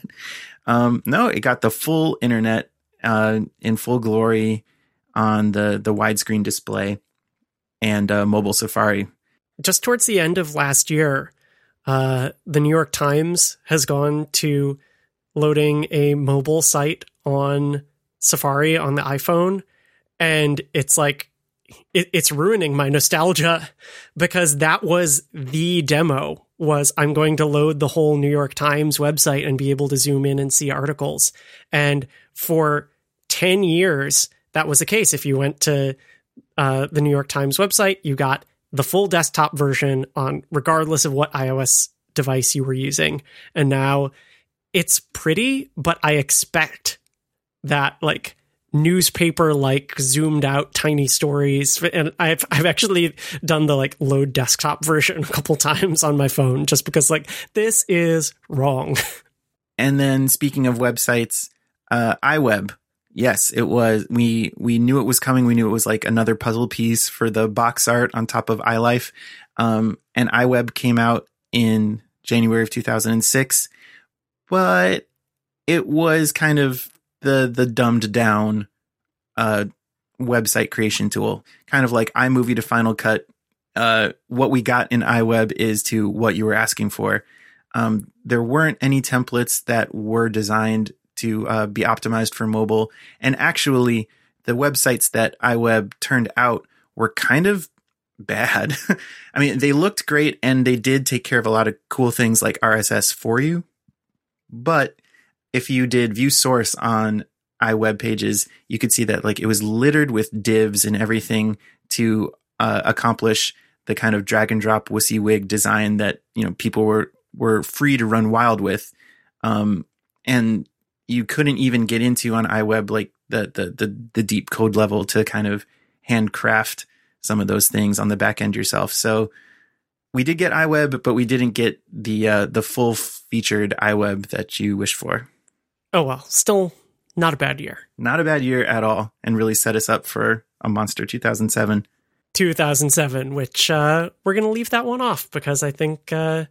No, it got the full internet in full glory on the widescreen display and mobile Safari. Just towards the end of last year, the New York Times has gone to loading a mobile site on Safari on the iPhone, and it's like, it's ruining my nostalgia, because that was the demo, was I'm going to load the whole New York Times website and be able to zoom in and see articles. And for 10 years, that was the case. If you went to the New York Times website, you got the full desktop version on regardless of what iOS device you were using. And now it's pretty, but I expect that like newspaper like zoomed out tiny stories, and I've actually done the like load desktop version a couple times on my phone just because like this is wrong. And then speaking of websites, iWeb. Yes, it was. We knew it was coming. We knew it was like another puzzle piece for the box art on top of iLife. And iWeb came out in January of 2006, but it was kind of the dumbed down website creation tool, kind of like iMovie to Final Cut. What we got in iWeb is to what you were asking for. there weren't any templates that were designed to be optimized for mobile. And actually, the websites that iWeb turned out were kind of bad. I mean, they looked great and they did take care of a lot of cool things like RSS for you. But if you did view source on iWeb pages, you could see that like it was littered with divs and everything to accomplish the kind of drag and drop WYSIWYG design that, you know, people were free to run wild with. And you couldn't even get into on iWeb like the deep code level to kind of handcraft some of those things on the back end yourself. So we did get iWeb, but we didn't get the full featured iWeb that you wished for. Oh, well, still not a bad year. Not a bad year at all, and really set us up for a monster 2007. 2007, which we're going to leave that one off because I think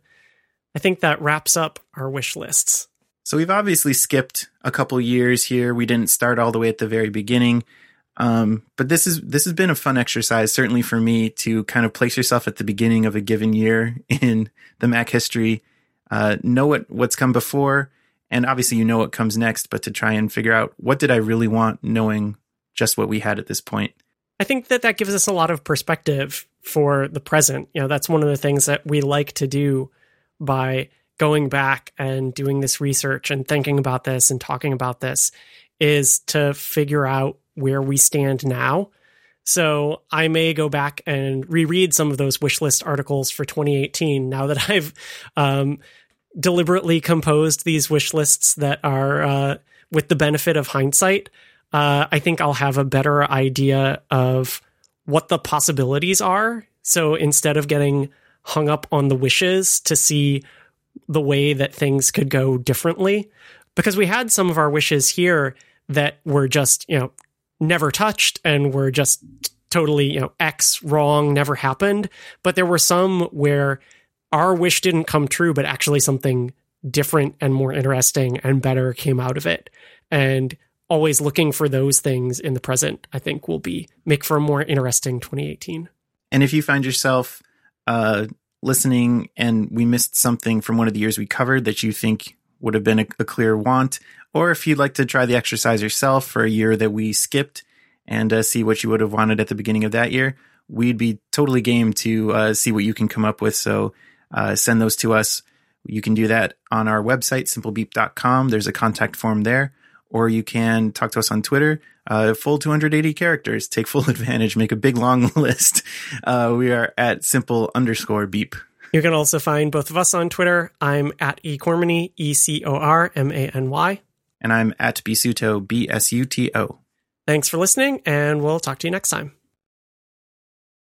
that wraps up our wish lists. So we've obviously skipped a couple years here. We didn't start all the way at the very beginning. But this has been a fun exercise, certainly for me, to kind of place yourself at the beginning of a given year in the Mac history, know what's come before, and obviously you know what comes next, but to try and figure out what did I really want, knowing just what we had at this point. I think that gives us a lot of perspective for the present. You know, that's one of the things that we like to do by going back and doing this research and thinking about this and talking about this, is to figure out where we stand now. So I may go back and reread some of those wish list articles for 2018 now that I've deliberately composed these wish lists that are with the benefit of hindsight. I think I'll have a better idea of what the possibilities are. So instead of getting hung up on the wishes, to see the way that things could go differently, because we had some of our wishes here that were just, you know, never touched and were just totally, you know, X wrong, never happened. But there were some where our wish didn't come true, but actually something different and more interesting and better came out of it. And always looking for those things in the present, I think will make for a more interesting 2018. And if you find yourself listening and we missed something from one of the years we covered that you think would have been a clear want, or if you'd like to try the exercise yourself for a year that we skipped and see what you would have wanted at the beginning of that year, we'd be totally game to see what you can come up with. So send those to us. You can do that on our website, simplebeep.com. There's a contact form there. Or you can talk to us on Twitter, full 280 characters. Take full advantage. Make a big, long list. We are at simple_beep. You can also find both of us on Twitter. I'm at eCormany, ECORMANY. And I'm at Bsuto, BSUTO. Thanks for listening, and we'll talk to you next time.